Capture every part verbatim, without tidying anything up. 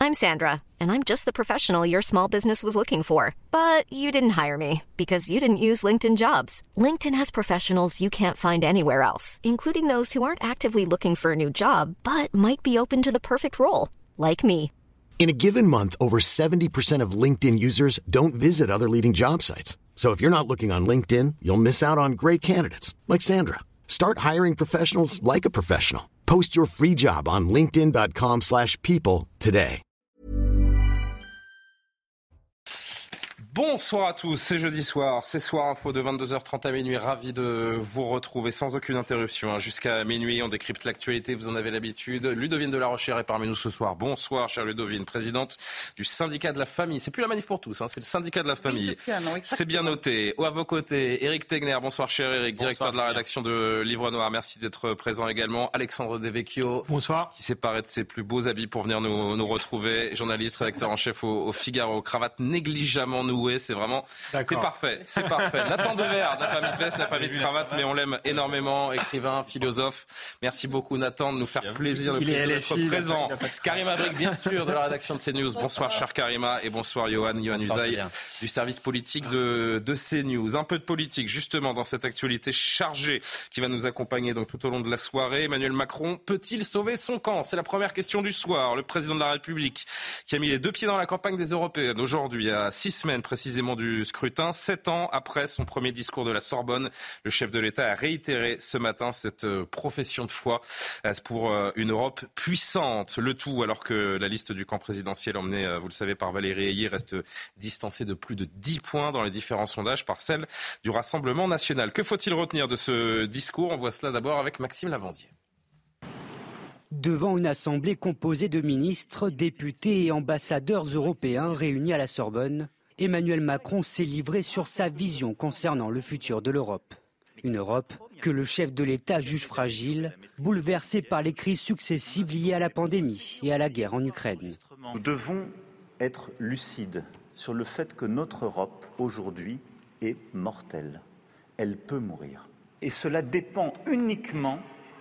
I'm Sandra, and I'm just the professional your small business was looking for. But you didn't hire me because you didn't use LinkedIn Jobs. LinkedIn has professionals you can't find anywhere else, including those who aren't actively looking for a new job, but might be open to the perfect role, like me. In a given month, over seventy percent of LinkedIn users don't visit other leading job sites. So if you're not looking on LinkedIn, you'll miss out on great candidates, like Sandra. Start hiring professionals like a professional. Post your free job on linkedin.com slash people today. Bonsoir à tous, c'est jeudi soir, c'est Soir Info de vingt-deux heures trente à minuit. Ravi de vous retrouver sans aucune interruption. Jusqu'à minuit, on décrypte l'actualité, vous en avez l'habitude. Ludovine de la Rochère est parmi nous ce soir. Bonsoir, chère Ludovine, présidente du syndicat de la famille. C'est plus la manif pour tous, hein, c'est le syndicat de la famille. Oui, an, c'est bien noté. À vos côtés, Éric Tegner. Bonsoir, cher Éric, directeur bonsoir, de la rédaction de Livre Noir. Merci d'être présent également. Alexandre Devecchio. Bonsoir. Qui s'est paré de ses plus beaux habits pour venir nous, nous retrouver. Journaliste, rédacteur en chef au, au Figaro. Cravate négligemment nouée. C'est vraiment, D'accord. c'est parfait, c'est parfait. Nathan Dever n'a pas mis de veste, n'a pas mis de cravate, mais on l'aime énormément. Écrivain, philosophe. Merci beaucoup, Nathan, de nous faire plaisir, de d'être présent. Karima Abrik, bien sûr, de la rédaction de CNews. Bonsoir, cher Karima, et bonsoir, Johan, Johan Usaï, du service politique de, de CNews. Un peu de politique, justement, dans cette actualité chargée qui va nous accompagner donc tout au long de la soirée. Emmanuel Macron peut-il sauver son camp ? C'est la première question du soir. Le président de la République qui a mis les deux pieds dans la campagne des Européennes aujourd'hui, à six semaines précisément du scrutin, sept ans après son premier discours de la Sorbonne. Le chef de l'État a réitéré ce matin cette profession de foi pour une Europe puissante. Le tout alors que la liste du camp présidentiel emmenée, vous le savez, par Valérie Ayé reste distancée de plus de dix points dans les différents sondages par celle du Rassemblement national. Que faut-il retenir de ce discours ? On voit cela d'abord avec Maxime Lavandier. Devant une assemblée composée de ministres, députés et ambassadeurs européens réunis à la Sorbonne, Emmanuel Macron s'est livré sur sa vision concernant le futur de l'Europe. Une Europe que le chef de l'État juge fragile, bouleversée par les crises successives liées à la pandémie et à la guerre en Ukraine. Nous devons être lucides sur le fait que notre Europe, aujourd'hui, est mortelle. Elle peut mourir. Et cela dépend uniquement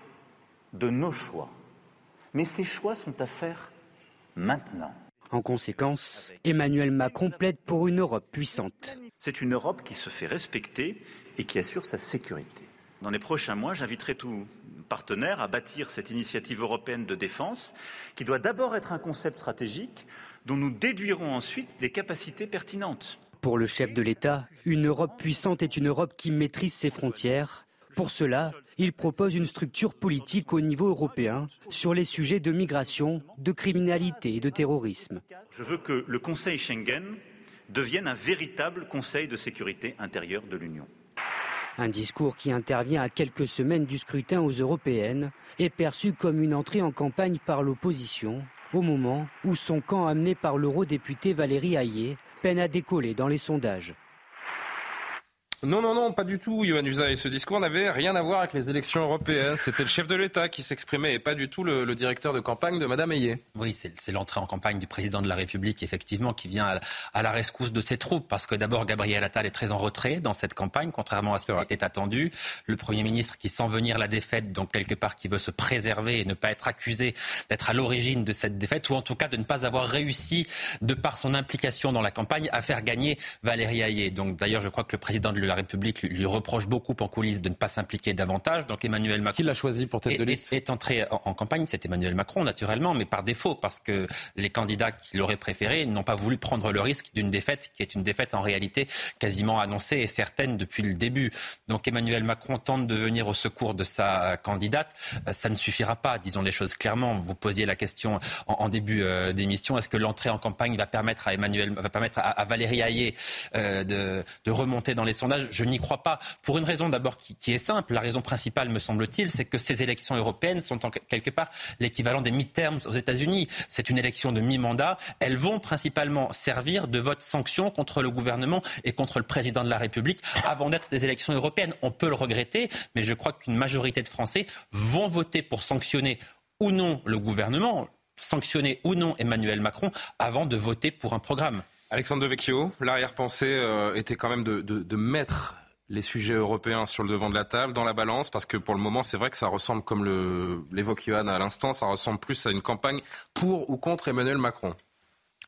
de nos choix. Mais ces choix sont à faire maintenant. En conséquence, Emmanuel Macron plaide pour une Europe puissante. C'est une Europe qui se fait respecter et qui assure sa sécurité. Dans les prochains mois, j'inviterai tous partenaires à bâtir cette initiative européenne de défense qui doit d'abord être un concept stratégique dont nous déduirons ensuite les capacités pertinentes. Pour le chef de l'État, une Europe puissante est une Europe qui maîtrise ses frontières. Pour cela, il propose une structure politique au niveau européen sur les sujets de migration, de criminalité et de terrorisme. Je veux que le Conseil Schengen devienne un véritable Conseil de sécurité intérieure de l'Union. Un discours qui intervient à quelques semaines du scrutin aux européennes est perçu comme une entrée en campagne par l'opposition, au moment où son camp amené par l'eurodéputé Valérie Ayé peine à décoller dans les sondages. Non, non, non, pas du tout, Yohann Usaï. Ce discours n'avait rien à voir avec les élections européennes. C'était le chef de l'État qui s'exprimait et pas du tout le, le directeur de campagne de Mme Ayé. Oui, c'est, c'est l'entrée en campagne du président de la République, effectivement, qui vient à, à la rescousse de ses troupes. Parce que d'abord, Gabriel Attal est très en retrait dans cette campagne, contrairement à ce qui était attendu. Le Premier ministre qui sent venir la défaite, donc quelque part qui veut se préserver et ne pas être accusé d'être à l'origine de cette défaite, ou en tout cas de ne pas avoir réussi, de par son implication dans la campagne, à faire gagner Valérie Ayé. Donc d'ailleurs, je crois que le président de la La République lui reproche beaucoup en coulisses de ne pas s'impliquer davantage. Donc Emmanuel Macron... Qui l'a choisi pour tête de liste ? Est, est entré en, en campagne, c'est Emmanuel Macron naturellement, mais par défaut, parce que les candidats qui l'auraient préféré n'ont pas voulu prendre le risque d'une défaite qui est une défaite en réalité quasiment annoncée et certaine depuis le début. Donc Emmanuel Macron tente de venir au secours de sa candidate. Ça ne suffira pas, disons les choses clairement. Vous posiez la question en, en début euh, d'émission, est-ce que l'entrée en campagne va permettre à Emmanuel, va permettre à, à Valérie Ayé euh, de, de remonter dans les sondages ? Je n'y crois pas, pour une raison d'abord qui, qui est simple. La raison principale, me semble-t-il, c'est que ces élections européennes sont en quelque part l'équivalent des midterms aux États-Unis. C'est une élection de mi-mandat. Elles vont principalement servir de vote sanction contre le gouvernement et contre le président de la République avant d'être des élections européennes. On peut le regretter, mais je crois qu'une majorité de Français vont voter pour sanctionner ou non le gouvernement, sanctionner ou non Emmanuel Macron avant de voter pour un programme. Alexandre Devecchio, l'arrière-pensée euh, était quand même de, de, de mettre les sujets européens sur le devant de la table, dans la balance, parce que pour le moment, c'est vrai que ça ressemble, comme le, l'évoque Johan à l'instant, ça ressemble plus à une campagne pour ou contre Emmanuel Macron.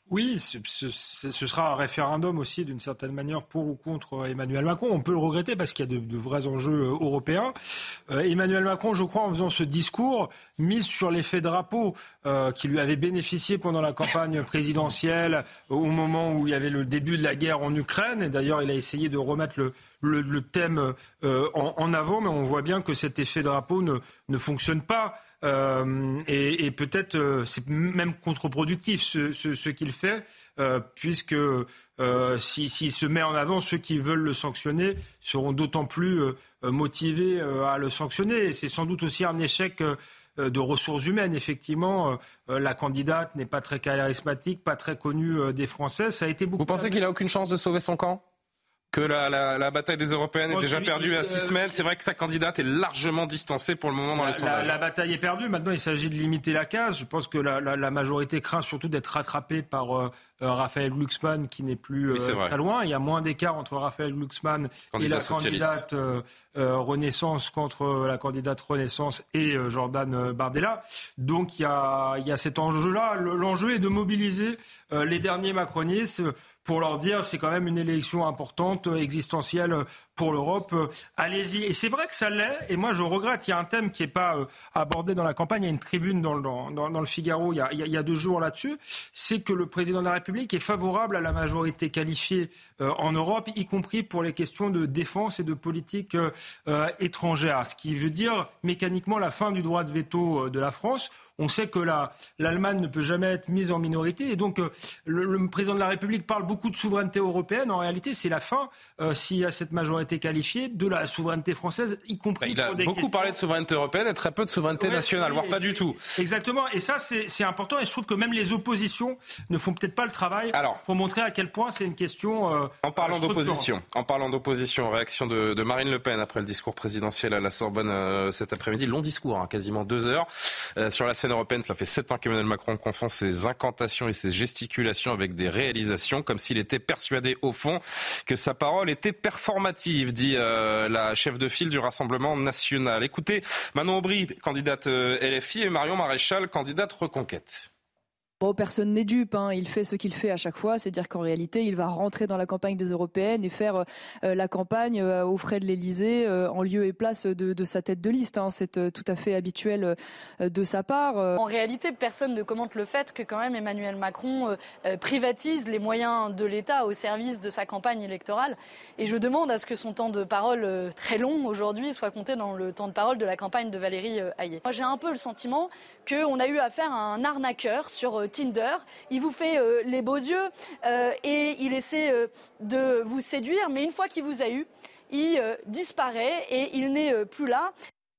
Oui, ce, ce, ce sera un référendum aussi d'une certaine manière pour ou contre Emmanuel Macron. On peut le regretter parce qu'il y a de, de vrais enjeux européens. Euh, Emmanuel Macron, je crois, en faisant ce discours, mise sur l'effet drapeau euh, qui lui avait bénéficié pendant la campagne présidentielle au moment où il y avait le début de la guerre en Ukraine. Et d'ailleurs, il a essayé de remettre le, le, le thème euh, en, en avant, mais on voit bien que cet effet drapeau ne, ne fonctionne pas. Euh, et, et peut-être euh, c'est même contre-productif ce, ce, ce qu'il fait, euh, puisque euh, s'il si, si se met en avant, ceux qui veulent le sanctionner seront d'autant plus euh, motivés euh, à le sanctionner. Et c'est sans doute aussi un échec euh, de ressources humaines. Effectivement, euh, la candidate n'est pas très charismatique, pas très connue euh, des Français. Ça a été beaucoup. Vous pensez qu'il a aucune chance de sauver son camp ? Que la, la, la bataille des Européennes est déjà perdue à six semaines. C'est vrai que sa candidate est largement distancée pour le moment dans la, les sondages. La, la bataille est perdue. Maintenant, il s'agit de limiter la casse. Je pense que la, la, la majorité craint surtout d'être rattrapée par euh, Raphaël Glucksmann, qui n'est plus euh, oui, très loin. Il y a moins d'écart entre Raphaël Glucksmann Candidat et la socialiste. candidate euh, euh, Renaissance contre la candidate Renaissance et euh, Jordan Bardella. Donc, il y a, il y a cet enjeu-là. L'enjeu est de mobiliser euh, les derniers macronistes pour leur dire c'est quand même une élection importante, existentielle pour l'Europe. Allez-y. Et c'est vrai que ça l'est. Et moi, je regrette. Il y a un thème qui n'est pas euh, abordé dans la campagne. Il y a une tribune dans, dans, dans, dans le Figaro il y, a, il y a deux jours là-dessus. C'est que le président de la République est favorable à la majorité qualifiée euh, en Europe, y compris pour les questions de défense et de politique euh, euh, étrangère. Ce qui veut dire mécaniquement la fin du droit de veto euh, de la France. On sait que la, l'Allemagne ne peut jamais être mise en minorité. Et donc, euh, le, le président de la République parle beaucoup de souveraineté européenne. En réalité, c'est la fin, euh, s'il y a cette majorité qualifiée, de la souveraineté française, y compris bah, il a pour des beaucoup questions... parlé de souveraineté européenne et très peu de souveraineté ouais, nationale, oui, voire pas du tout. Exactement. Et ça, c'est, c'est important. Et je trouve que même les oppositions ne font peut-être pas le travail Alors, pour montrer à quel point c'est une question euh, En parlant d'opposition, en parlant d'opposition, réaction de, de Marine Le Pen après le discours présidentiel à la Sorbonne euh, cet après-midi. Long discours, hein, quasiment deux heures, euh, sur la scène européenne. Cela fait sept ans qu'Emmanuel Macron confond ses incantations et ses gesticulations avec des réalisations, comme s'il était persuadé au fond que sa parole était performative, dit euh, la chef de file du Rassemblement national. Écoutez, Manon Aubry, candidate euh, L F I, et Marion Maréchal, candidate Reconquête. Bon, personne n'est dupe, hein. Il fait ce qu'il fait à chaque fois, c'est-à-dire qu'en réalité, il va rentrer dans la campagne des Européennes et faire euh, la campagne euh, aux frais de l'Élysée, euh, en lieu et place de, de sa tête de liste. Hein. C'est euh, tout à fait habituel euh, de sa part. En réalité, personne ne commente le fait que quand même Emmanuel Macron euh, euh, privatise les moyens de l'État au service de sa campagne électorale. Et je demande à ce que son temps de parole euh, très long aujourd'hui soit compté dans le temps de parole de la campagne de Valérie euh, Hayé. Moi, j'ai un peu le sentiment qu'on a eu affaire à un arnaqueur sur euh, Tinder. Il vous fait euh, les beaux yeux euh, et il essaie euh, de vous séduire, mais une fois qu'il vous a eu, il euh, disparaît et il n'est euh, plus là.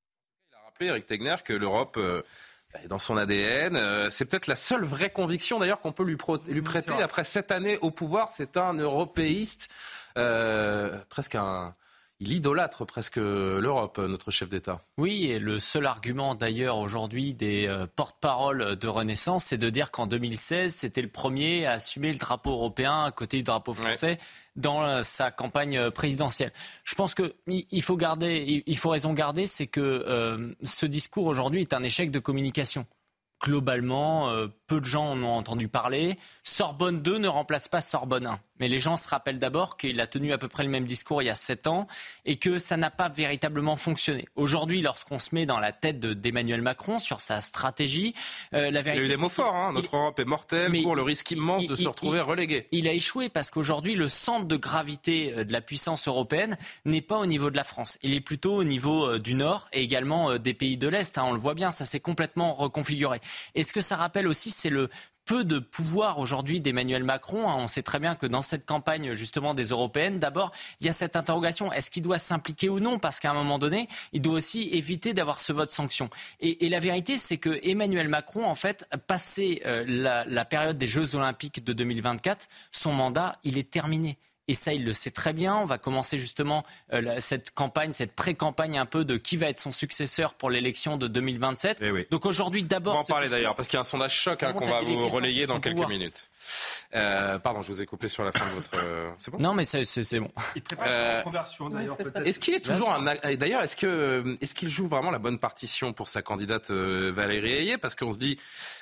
Il a rappelé, Éric Tegner, que l'Europe euh, est dans son A D N. Euh, c'est peut-être la seule vraie conviction d'ailleurs qu'on peut lui, pro- lui prêter après sept années au pouvoir. C'est un européiste, euh, presque un... Il idolâtre presque l'Europe, notre chef d'État. Oui, et le seul argument d'ailleurs aujourd'hui des euh, porte-paroles de Renaissance, c'est de dire qu'en deux mille seize, c'était le premier à assumer le drapeau européen à côté du drapeau français ouais. dans euh, sa campagne présidentielle. Je pense qu'il faut garder, il faut raison garder, c'est que euh, ce discours aujourd'hui est un échec de communication. Globalement, euh, peu de gens en ont entendu parler. Sorbonne deux ne remplace pas Sorbonne un. Mais les gens se rappellent d'abord qu'il a tenu à peu près le même discours il y a sept ans et que ça n'a pas véritablement fonctionné. Aujourd'hui, lorsqu'on se met dans la tête de, d'Emmanuel Macron sur sa stratégie, euh, la vérité... Il y a eu des mots forts, hein. Notre il... Europe est mortelle, pour le risque immense il, de il, se retrouver il, relégué. Il a échoué parce qu'aujourd'hui, le centre de gravité de la puissance européenne n'est pas au niveau de la France. Il est plutôt au niveau du Nord et également des pays de l'Est. Hein. On le voit bien, ça s'est complètement reconfiguré. Et ce que ça rappelle aussi, c'est le peu de pouvoir aujourd'hui d'Emmanuel Macron. On sait très bien que dans cette campagne justement des Européennes, d'abord, il y a cette interrogation, est-ce qu'il doit s'impliquer ou non ? Parce qu'à un moment donné, il doit aussi éviter d'avoir ce vote sanction. Et, et la vérité, c'est que Emmanuel Macron, en fait, passé euh, la, la période des Jeux Olympiques de deux mille vingt-quatre, son mandat, il est terminé. Et ça, il le sait très bien. On va commencer justement euh, cette campagne, cette pré-campagne un peu de qui va être son successeur pour l'élection de deux mille vingt-sept. Eh oui. Donc aujourd'hui, d'abord... On va en parler d'ailleurs, parce qu'il y a un sondage choc hein, qu'on va vous relayer dans quelques pouvoir. minutes. Euh, pardon, je vous ai coupé sur la fin de votre... Euh, c'est bon ? Non, mais c'est, c'est, c'est bon. Il prépare euh, une conversion d'ailleurs, peut-être. Est-ce qu'il est toujours un... D'ailleurs, est-ce, que... est-ce qu'il joue vraiment la bonne partition pour sa candidate euh, Valérie Hayé ? Parce qu'on se dit...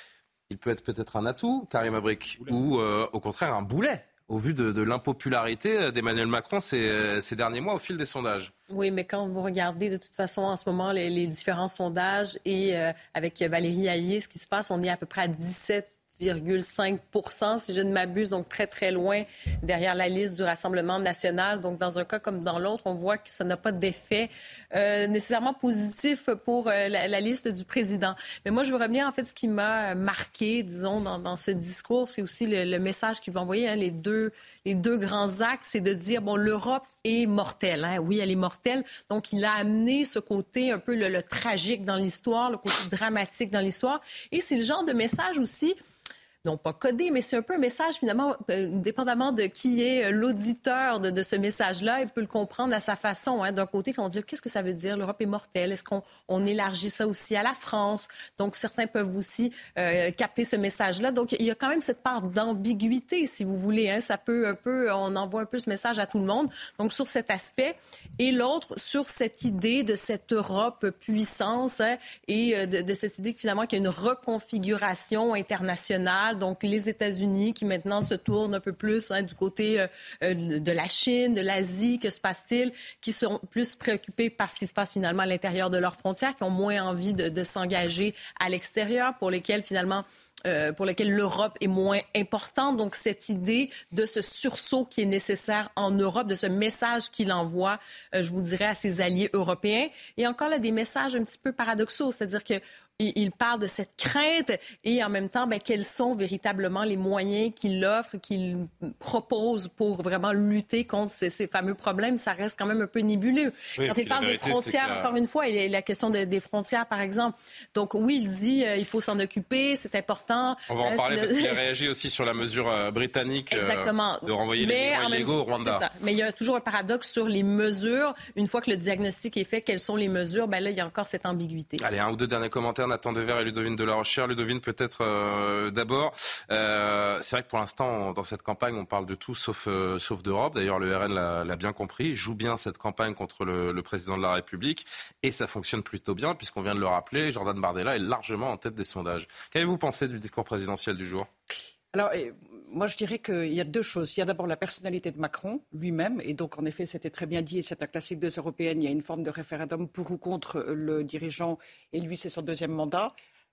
il peut être peut-être un atout, Karim Abric, ou euh, au contraire un boulet, au vu de, de l'impopularité d'Emmanuel Macron ces, ces derniers mois au fil des sondages. Oui, mais quand vous regardez de toute façon en ce moment les, les différents sondages et euh, avec Valérie Hayer, ce qui se passe, on est à peu près à dix-sept virgule cinq pour cent si je ne m'abuse, donc très très loin derrière la liste du Rassemblement national. Donc dans un cas comme dans l'autre, on voit que ça n'a pas d'effet euh, nécessairement positif pour euh, la, la liste du président. Mais moi je veux revenir en fait ce qui m'a marqué, disons, dans, dans ce discours, c'est aussi le, le message qu'il va envoyer, hein, les deux les deux grands axes, c'est de dire bon l'Europe est mortelle, hein. Oui, elle est mortelle. Donc il a amené ce côté un peu le, le tragique dans l'histoire, le côté dramatique dans l'histoire, et c'est le genre de message aussi. Non pas codé, mais c'est un peu un message, finalement, euh, dépendamment de qui est l'auditeur de, de ce message-là, il peut le comprendre à sa façon. Hein. D'un côté, quand on dit qu'est-ce que ça veut dire, l'Europe est mortelle, est-ce qu'on on élargit ça aussi à la France? Donc, certains peuvent aussi euh, capter ce message-là. Donc, il y a quand même cette part d'ambiguïté, si vous voulez. Hein. Ça peut un peu, on envoie un peu ce message à tout le monde. Donc, sur cet aspect. Et l'autre, sur cette idée de cette Europe puissance, hein, et de, de cette idée que finalement, qu'il y a une reconfiguration internationale. Donc, les États-Unis qui maintenant se tournent un peu plus hein, du côté euh, de la Chine, de l'Asie. Que se passe-t-il? Qui sont plus préoccupés par ce qui se passe finalement à l'intérieur de leurs frontières, qui ont moins envie de, de s'engager à l'extérieur, pour lesquels finalement... Euh, pour lequel l'Europe est moins importante. Donc, cette idée de ce sursaut qui est nécessaire en Europe, de ce message qu'il envoie, euh, je vous dirais, à ses alliés européens. Et encore là, des messages un petit peu paradoxaux, c'est-à-dire que il parle de cette crainte et en même temps, ben, quels sont véritablement les moyens qu'il offre, qu'il propose pour vraiment lutter contre ces, ces fameux problèmes. Ça reste quand même un peu nébuleux. Oui, quand il parle vérité, des frontières, la... encore une fois, il y a la question de, des frontières, par exemple. Donc oui, il dit euh, il faut s'en occuper, c'est important. On va en euh, parler parce qu'il a réagi aussi sur la mesure euh, britannique Exactement. Euh, de renvoyer Mais les migrants illégaux au Rwanda. C'est ça. Mais il y a toujours un paradoxe sur les mesures. Une fois que le diagnostic est fait, quelles sont les mesures? Ben là, il y a encore cette ambiguïté. Allez, un ou deux derniers commentaires. Nathan Dever et Ludovine de la Rochère. Ludovine, peut-être euh, d'abord. Euh, c'est vrai que pour l'instant, dans cette campagne, on parle de tout sauf, euh, sauf d'Europe. D'ailleurs, le R N l'a, l'a bien compris. Il joue bien cette campagne contre le, le président de la République. Et ça fonctionne plutôt bien, puisqu'on vient de le rappeler. Jordan Bardella est largement en tête des sondages. Qu'avez-vous pensé du discours présidentiel du jour ? Alors, moi, je dirais qu'il y a deux choses. Il y a d'abord la personnalité de Macron lui-même. Et donc, en effet, c'était très bien dit, et c'est un classique des européennes. Il y a une forme de référendum pour ou contre le dirigeant. Et lui, c'est son deuxième mandat.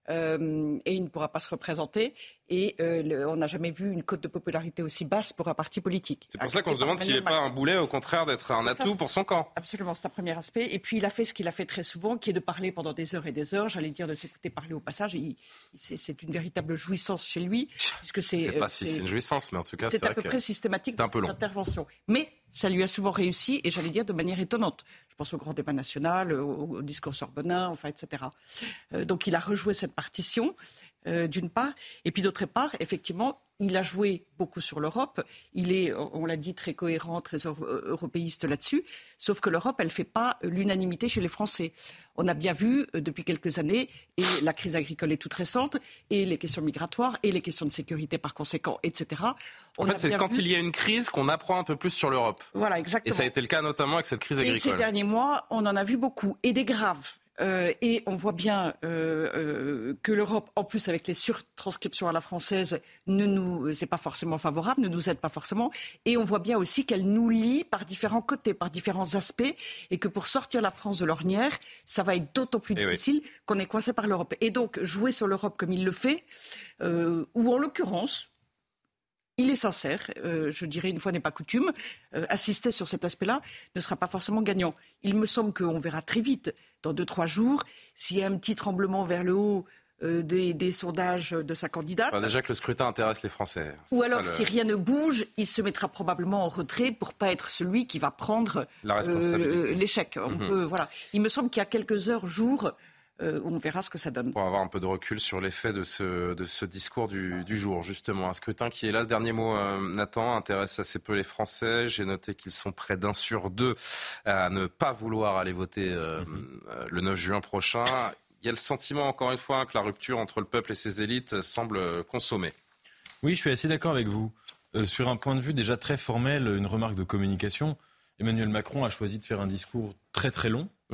Euh, et il ne pourra pas se représenter. Et euh, le, on n'a jamais vu une cote de popularité aussi basse pour un parti politique. C'est pour ça qu'on se demande s'il n'est pas un boulet, au contraire, d'être un atout ça, pour son camp. Absolument, c'est un premier aspect. Et puis il a fait ce qu'il a fait très souvent, qui est de parler pendant des heures et des heures, j'allais dire de s'écouter parler au passage. Et il, c'est, c'est une véritable jouissance chez lui. Puisque c'est, je ne sais pas si c'est une jouissance, mais en tout cas, c'est, c'est à peu près systématique dans son intervention. Mais ça lui a souvent réussi, et j'allais dire de manière étonnante. Je pense au grand débat national, au, au discours sorbonnin, enfin, et cetera. Euh, donc il a rejoué cette partition. Euh, d'une part, et puis d'autre part, effectivement, il a joué beaucoup sur l'Europe. Il est, on l'a dit, très cohérent, très européiste là-dessus. Sauf que l'Europe, elle ne fait pas l'unanimité chez les Français. On a bien vu euh, depuis quelques années, et la crise agricole est toute récente, et les questions migratoires, et les questions de sécurité par conséquent, et cetera. On en fait, c'est quand vu... il y a une crise qu'on apprend un peu plus sur l'Europe. Voilà, exactement. Et ça a été le cas notamment avec cette crise agricole. Et ces derniers mois, on en a vu beaucoup, et des graves. Euh, et on voit bien euh, euh, que l'Europe, en plus avec les surtranscriptions à la française, ne nous est pas forcément favorable, ne nous aide pas forcément. Et on voit bien aussi qu'elle nous lie par différents côtés, par différents aspects, et que pour sortir la France de l'ornière, ça va être d'autant plus et difficile oui. qu'on est coincé par l'Europe. Et donc jouer sur l'Europe comme il le fait, euh, ou en l'occurrence, il est sincère, euh, je dirais une fois n'est pas coutume, euh, assister sur cet aspect-là ne sera pas forcément gagnant. Il me semble qu'on verra très vite, dans deux, trois jours, s'il y a un petit tremblement vers le haut euh, des, des sondages de sa candidate. Enfin, déjà que le scrutin intéresse les Français. C'est Ou alors, le... si rien ne bouge, il se mettra probablement en retrait pour ne pas être celui qui va prendre La responsabilité. Euh, l'échec. On mm-hmm. peut, voilà. Il me semble qu'il y a quelques heures, jours... Euh, on verra ce que ça donne. Pour avoir un peu de recul sur l'effet de ce, de ce discours du, du jour, justement. Un scrutin qui, hélas, dernier mot, euh, Nathan, intéresse assez peu les Français. J'ai noté qu'ils sont près d'un sur deux à ne pas vouloir aller voter euh, mm-hmm. le neuf juin prochain. Il y a le sentiment, encore une fois, que la rupture entre le peuple et ses élites semble consommée. Oui, je suis assez d'accord avec vous. Euh, sur un point de vue déjà très formel, une remarque de communication, Emmanuel Macron a choisi de faire un discours très très long. Mm.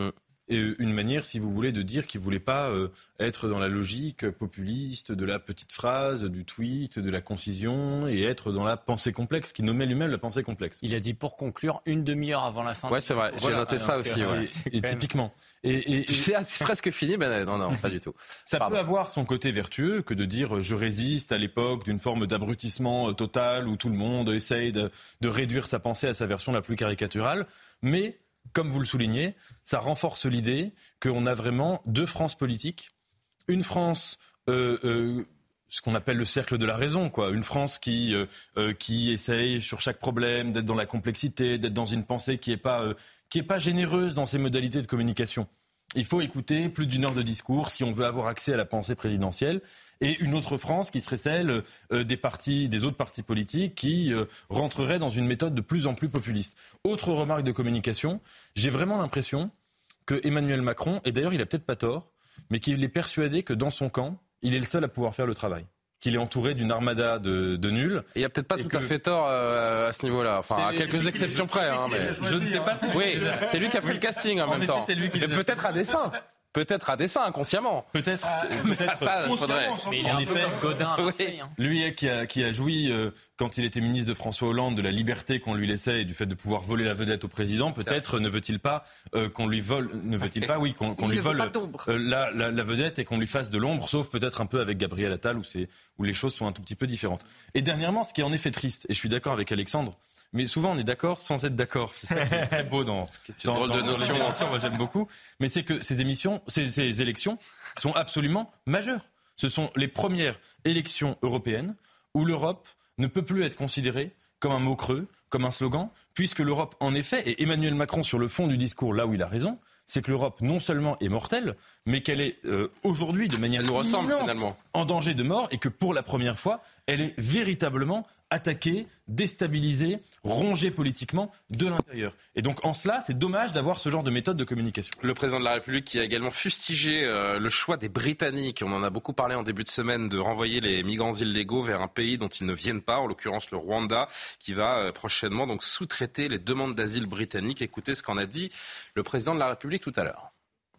une manière, si vous voulez, de dire qu'il ne voulait pas euh, être dans la logique populiste de la petite phrase, du tweet, de la concision, et être dans la pensée complexe, qui nommait lui-même la pensée complexe. Il a dit pour conclure une demi-heure avant la fin. Ouais, c'est vrai. J'ai voilà. noté ça aussi. Ouais. Et, et typiquement. Et, et, et c'est, c'est presque fini. Ben non, non, pas du tout. Ça Pardon. peut avoir son côté vertueux que de dire je résiste à l'époque d'une forme d'abrutissement total où tout le monde essaye de, de réduire sa pensée à sa version la plus caricaturale, mais comme vous le soulignez, ça renforce l'idée qu'on a vraiment deux France politiques. Une France, euh, euh, ce qu'on appelle le cercle de la raison, quoi. Une France qui, euh, euh, qui essaye sur chaque problème d'être dans la complexité, d'être dans une pensée qui n'est pas, euh, qui est pas généreuse dans ses modalités de communication. Il faut écouter plus d'une heure de discours si on veut avoir accès à la pensée présidentielle. Et une autre France qui serait celle euh, des partis, des autres partis politiques qui euh, rentreraient dans une méthode de plus en plus populiste. Autre remarque de communication, j'ai vraiment l'impression que Emmanuel Macron, et d'ailleurs il a peut-être pas tort, mais qu'il est persuadé que dans son camp, il est le seul à pouvoir faire le travail. Qu'il est entouré d'une armada de, de nuls. Il n'y a peut-être pas tout que... à fait tort euh, à ce niveau-là. Enfin, à quelques exceptions près. Hein, mais... Je ne sais pas. Si oui, c'est lui qui a fait le casting en, en même effet, temps. C'est lui qui mais peut-être à dessein. Peut-être à dessein, inconsciemment. Peut-être. Euh, peut-être ça, faudrait. Mais il est en effet Godin à Marseille. Hein. Lui qui a, qui a joui, euh, quand il était ministre de François Hollande, de la liberté qu'on lui laissait et du fait de pouvoir voler la vedette au président. Peut-être ne veut-il pas euh, qu'on lui vole, ne veut-il pas, oui, qu'on, qu'on lui vole euh, la, la, la vedette et qu'on lui fasse de l'ombre, sauf peut-être un peu avec Gabriel Attal où, c'est, où les choses sont un tout petit peu différentes. Et dernièrement, ce qui est en effet triste, et je suis d'accord avec Alexandre, mais souvent on est d'accord sans être d'accord. C'est ça qui est très beau dans, dans, dans, dans de notion. les émissions, moi j'aime beaucoup. Mais c'est que ces émissions, ces, ces élections sont absolument majeures. Ce sont les premières élections européennes où l'Europe ne peut plus être considérée comme un mot creux, comme un slogan, puisque l'Europe, en effet, et Emmanuel Macron sur le fond du discours, là où il a raison, c'est que l'Europe non seulement est mortelle, mais qu'elle est euh, aujourd'hui de manière nous ressemble finalement en danger de mort et que pour la première fois, elle est véritablement attaquée, déstabilisée, rongée politiquement de l'intérieur. Et donc en cela, c'est dommage d'avoir ce genre de méthode de communication. Le président de la République qui a également fustigé euh, le choix des Britanniques, on en a beaucoup parlé en début de semaine, de renvoyer les migrants illégaux vers un pays dont ils ne viennent pas, en l'occurrence le Rwanda, qui va euh, prochainement donc sous-traiter les demandes d'asile britanniques. Écoutez ce qu'en a dit le président de la République tout à l'heure.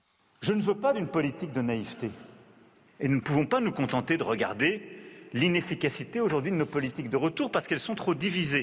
Je ne veux pas d'une politique de naïveté. Et nous ne pouvons pas nous contenter de regarder l'inefficacité aujourd'hui de nos politiques de retour parce qu'elles sont trop divisées.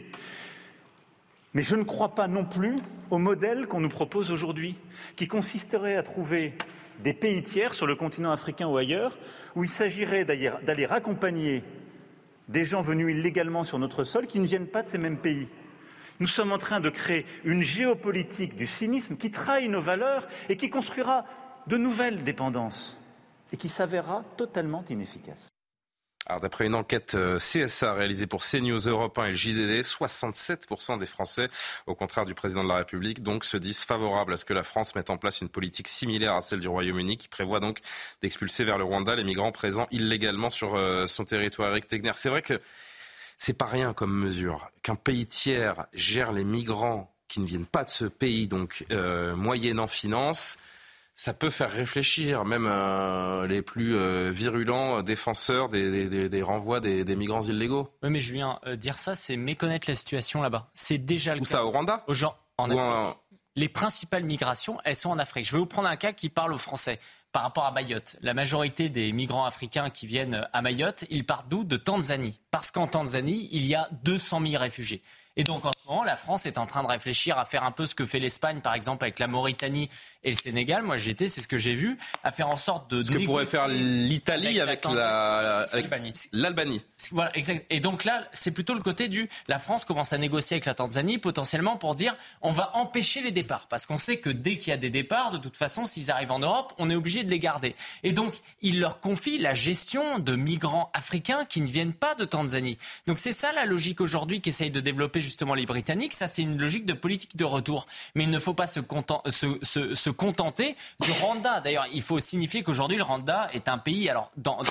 Mais je ne crois pas non plus au modèle qu'on nous propose aujourd'hui, qui consisterait à trouver des pays tiers sur le continent africain ou ailleurs, où il s'agirait d'ailleurs d'aller raccompagner des gens venus illégalement sur notre sol qui ne viennent pas de ces mêmes pays. Nous sommes en train de créer une géopolitique du cynisme qui trahit nos valeurs et qui construira de nouvelles dépendances et qui s'avérera totalement inefficace. Alors, d'après une enquête C S A réalisée pour CNews, Europe un et le J D D, soixante-sept pour cent des Français, au contraire du président de la République, donc se disent favorables à ce que la France mette en place une politique similaire à celle du Royaume-Uni, qui prévoit donc d'expulser vers le Rwanda les migrants présents illégalement sur euh, son territoire. Eric Tegner, c'est vrai que c'est pas rien comme mesure qu'un pays tiers gère les migrants qui ne viennent pas de ce pays, donc euh, moyennant finance. Ça peut faire réfléchir même euh, les plus euh, virulents défenseurs des, des, des renvois des, des migrants illégaux. Oui, mais Julien, euh, dire ça, c'est méconnaître la situation là-bas. C'est déjà le Où cas. ça, au Rwanda ? Aux gens en Afrique. En... Les principales migrations, elles sont en Afrique. Je vais vous prendre un cas qui parle aux Français. Par rapport à Mayotte, la majorité des migrants africains qui viennent à Mayotte, ils partent d'où ? De Tanzanie. Parce qu'en Tanzanie, il y a deux cent mille réfugiés. Et donc en ce moment, la France est en train de réfléchir à faire un peu ce que fait l'Espagne, par exemple, avec la Mauritanie et le Sénégal. Moi, j'étais, c'est ce que j'ai vu, à faire en sorte de... Ce que pourrait faire l'Italie avec, avec, la, avec l'Albanie. l'Albanie. Voilà, exact. Et donc là, c'est plutôt le côté du... La France commence à négocier avec la Tanzanie, potentiellement pour dire on va empêcher les départs. Parce qu'on sait que dès qu'il y a des départs, de toute façon, s'ils arrivent en Europe, on est obligé de les garder. Et donc, il leur confie la gestion de migrants africains qui ne viennent pas de Tanzanie. Donc c'est ça la logique aujourd'hui qu'essayent de développer justement les Britanniques. Ça, c'est une logique de politique de retour. Mais il ne faut pas se, content, se, se, se contenter du Rwanda. D'ailleurs, il faut signifier qu'aujourd'hui, le Rwanda est un pays... Alors, dans, dans,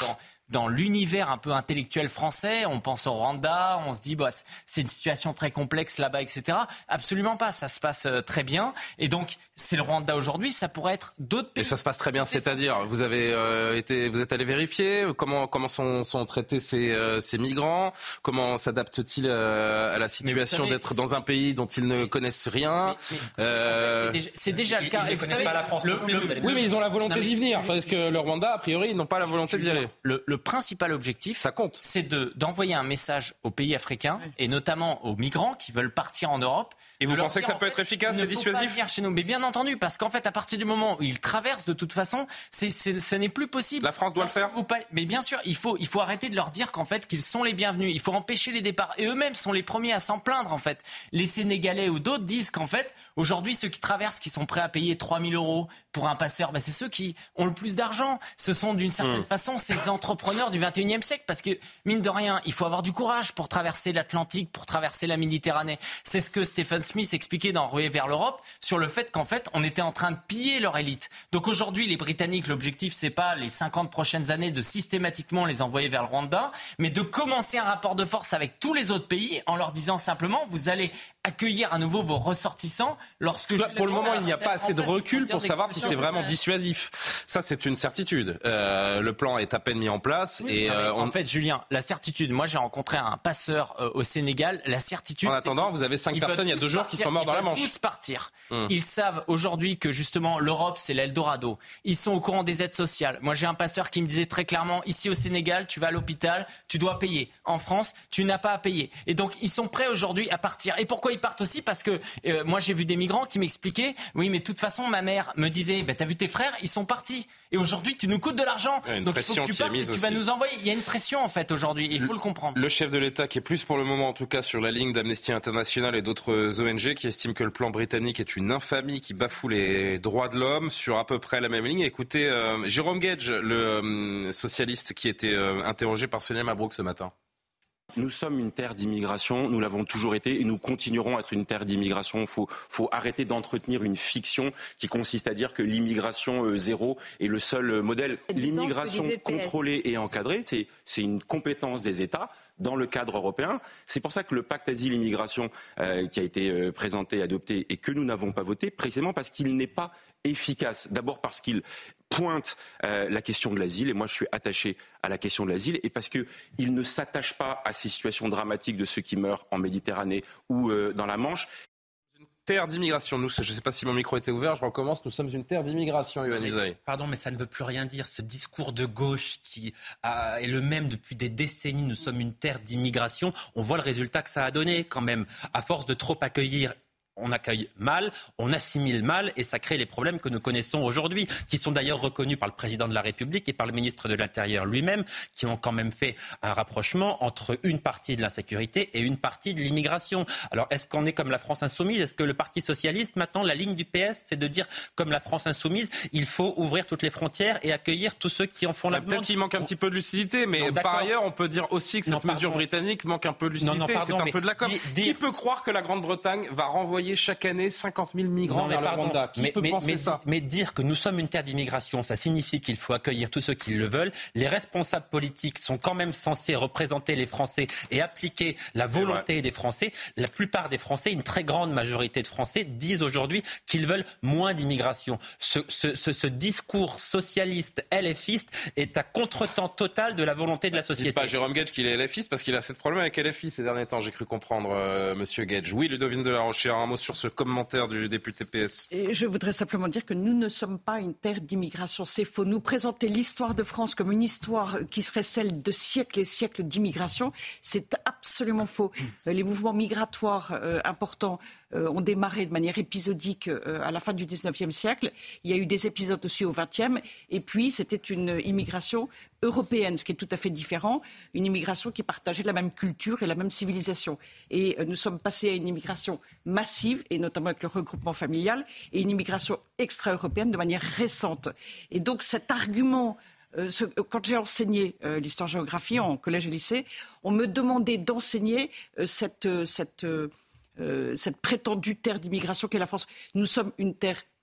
dans l'univers un peu intellectuel français, on pense au Rwanda, on se dit bah, c'est une situation très complexe là-bas, et cetera. Absolument pas, ça se passe très bien. Et donc, c'est le Rwanda aujourd'hui, ça pourrait être d'autres pays. Et ça se passe très bien, c'est-à-dire, vous avez euh, été, vous êtes allé vérifier comment comment sont, sont traités ces, euh, ces migrants, comment s'adaptent-ils euh, à la situation savez, d'être dans un pays dont ils ne connaissent rien. Mais, mais euh... c'est, déjà, c'est déjà le cas. Ils ne connaissent pas la France. Le, le, le, oui, mais ils ont la volonté d'y venir, tandis que le Rwanda, a priori, ils n'ont pas la volonté d'y aller. Le, le principal objectif, ça compte, c'est de, d'envoyer un message aux pays africains et notamment aux migrants qui veulent partir en Europe. Et vous pensez que ça peut être efficace, c'est dissuasif ? Il ne faut pas venir chez nous, mais bien entendu, parce qu'en fait, à partir du moment où ils traversent, de toute façon, c'est, c'est, ce n'est plus possible. La France doit parce le faire. Pas, mais bien sûr, il faut, il faut arrêter de leur dire qu'en fait, qu'ils sont les bienvenus. Il faut empêcher les départs. Et eux-mêmes sont les premiers à s'en plaindre, en fait. Les Sénégalais ou d'autres disent qu'en fait, aujourd'hui, ceux qui traversent, qui sont prêts à payer trois mille euros pour un passeur, ben c'est ceux qui ont le plus d'argent. Ce sont d'une certaine mmh. façon ces entrepreneurs du vingt et unième siècle. Parce que, mine de rien, il faut avoir du courage pour traverser l'Atlantique, pour traverser la Méditerranée. C'est ce que Stephen Smith expliquait dans Ruée vers l'Europe, sur le fait qu'en fait, on était en train de piller leur élite. Donc aujourd'hui, les Britanniques, l'objectif, c'est pas les cinquante prochaines années de systématiquement les envoyer vers le Rwanda, mais de commencer un rapport de force avec tous les autres pays en leur disant simplement, vous allez accueillir à nouveau vos ressortissants lorsque... Là, pour le moment, il n'y a pas assez de recul pour savoir si c'est vraiment dissuasif. Ça, c'est une certitude. Euh, le plan est à peine mis en place. Oui, et euh, on... En fait, Julien, la certitude, moi j'ai rencontré un passeur euh, au Sénégal, la certitude... En attendant, vous avez cinq personnes il y a deux jours qui sont morts dans la Manche. Ils veulent tous partir. Hum. Ils savent aujourd'hui que justement l'Europe, c'est l'Eldorado. Ils sont au courant des aides sociales. Moi j'ai un passeur qui me disait très clairement, ici au Sénégal, tu vas à l'hôpital, tu dois payer. En France, tu n'as pas à payer. Et donc ils sont prêts aujourd'hui à partir. Et pourquoi ils partent aussi ? Parce que euh, moi j'ai vu des migrants qui m'expliquaient, oui mais de toute façon ma mère me disait, bah, t'as vu tes frères, ils sont partis. Et aujourd'hui, tu nous coûtes de l'argent. Il y a une donc il faut que tu partes et tu vas nous envoyer. Il y a une pression en fait aujourd'hui, il faut le, le comprendre. Le chef de l'État qui est plus pour le moment en tout cas sur la ligne d'Amnesty International et d'autres O N G qui estiment que le plan britannique est une infamie qui bafoue les droits de l'homme sur à peu près la même ligne. Écoutez, euh, Jérôme Gage, le euh, socialiste qui était euh, interrogé par Sonia Mabrouk ce matin. Nous sommes une terre d'immigration, nous l'avons toujours été et nous continuerons à être une terre d'immigration. Il faut, faut arrêter d'entretenir une fiction qui consiste à dire que l'immigration euh, zéro est le seul euh, modèle. L'immigration contrôlée et encadrée, c'est, c'est une compétence des États dans le cadre européen. C'est pour ça que le pacte asile-immigration euh, qui a été euh, présenté, adopté et que nous n'avons pas voté, précisément parce qu'il n'est pas efficace. D'abord parce qu'il pointe euh, la question de l'asile, et moi je suis attaché à la question de l'asile, et parce qu'il ne s'attache pas à ces situations dramatiques de ceux qui meurent en Méditerranée ou euh, dans la Manche. Une terre d'immigration, nous, je ne sais pas si mon micro était ouvert, je recommence, nous sommes une terre d'immigration, Yohann Usaï. Pardon, mais ça ne veut plus rien dire. Ce discours de gauche qui a, est le même depuis des décennies, nous sommes une terre d'immigration, on voit le résultat que ça a donné quand même, à force de trop accueillir. On accueille mal, on assimile mal et ça crée les problèmes que nous connaissons aujourd'hui, qui sont d'ailleurs reconnus par le président de la République et par le ministre de l'Intérieur lui-même, qui ont quand même fait un rapprochement entre une partie de l'insécurité et une partie de l'immigration. Alors est-ce qu'on est comme la France insoumise ? Est-ce que le Parti socialiste, maintenant, la ligne du P S, c'est de dire, comme la France insoumise, il faut ouvrir toutes les frontières et accueillir tous ceux qui en font la demande ? Peut-être qu'il manque un petit peu de lucidité, mais non, par ailleurs, on peut dire aussi que cette non, mesure britannique manque un peu de lucidité. Non, non, pardon, c'est un peu de la com. Dire... Qui peut croire que la Grande-Bretagne va renvoyer chaque année cinquante mille migrants non, vers le Rwanda. Qui mais, peut mais, penser mais, ça mais dire que nous sommes une terre d'immigration, ça signifie qu'il faut accueillir tous ceux qui le veulent. Les responsables politiques sont quand même censés représenter les Français et appliquer la volonté des Français. La plupart des Français, une très grande majorité de Français, disent aujourd'hui qu'ils veulent moins d'immigration. Ce, ce, ce, ce discours socialiste, LFiste, est à contretemps total de la volonté de la société. Dites pas Jérôme Gage qu'il est LFiste parce qu'il a cette problème avec L F I ces derniers temps, j'ai cru comprendre, euh, monsieur Gage. Oui, Ludovine de la Rochère, un mot sur ce commentaire du député P S. Et je voudrais simplement dire que nous ne sommes pas une terre d'immigration. C'est faux. Nous présenter l'histoire de France comme une histoire qui serait celle de siècles et siècles d'immigration, c'est absolument faux. Les mouvements migratoires euh, importants euh, ont démarré de manière épisodique euh, à la fin du dix-neuvième siècle. Il y a eu des épisodes aussi au vingtième. Et puis, c'était une immigration européenne, ce qui est tout à fait différent. Une immigration qui partageait la même culture et la même civilisation. Et euh, nous sommes passés à une immigration massive, et notamment avec le regroupement familial, et une immigration extra-européenne de manière récente. Et donc cet argument, euh, ce, quand j'ai enseigné euh, l'histoire-géographie en collège et lycée, on me demandait d'enseigner euh, cette, cette, euh, cette prétendue terre d'immigration qu'est la France. Nous sommes une terre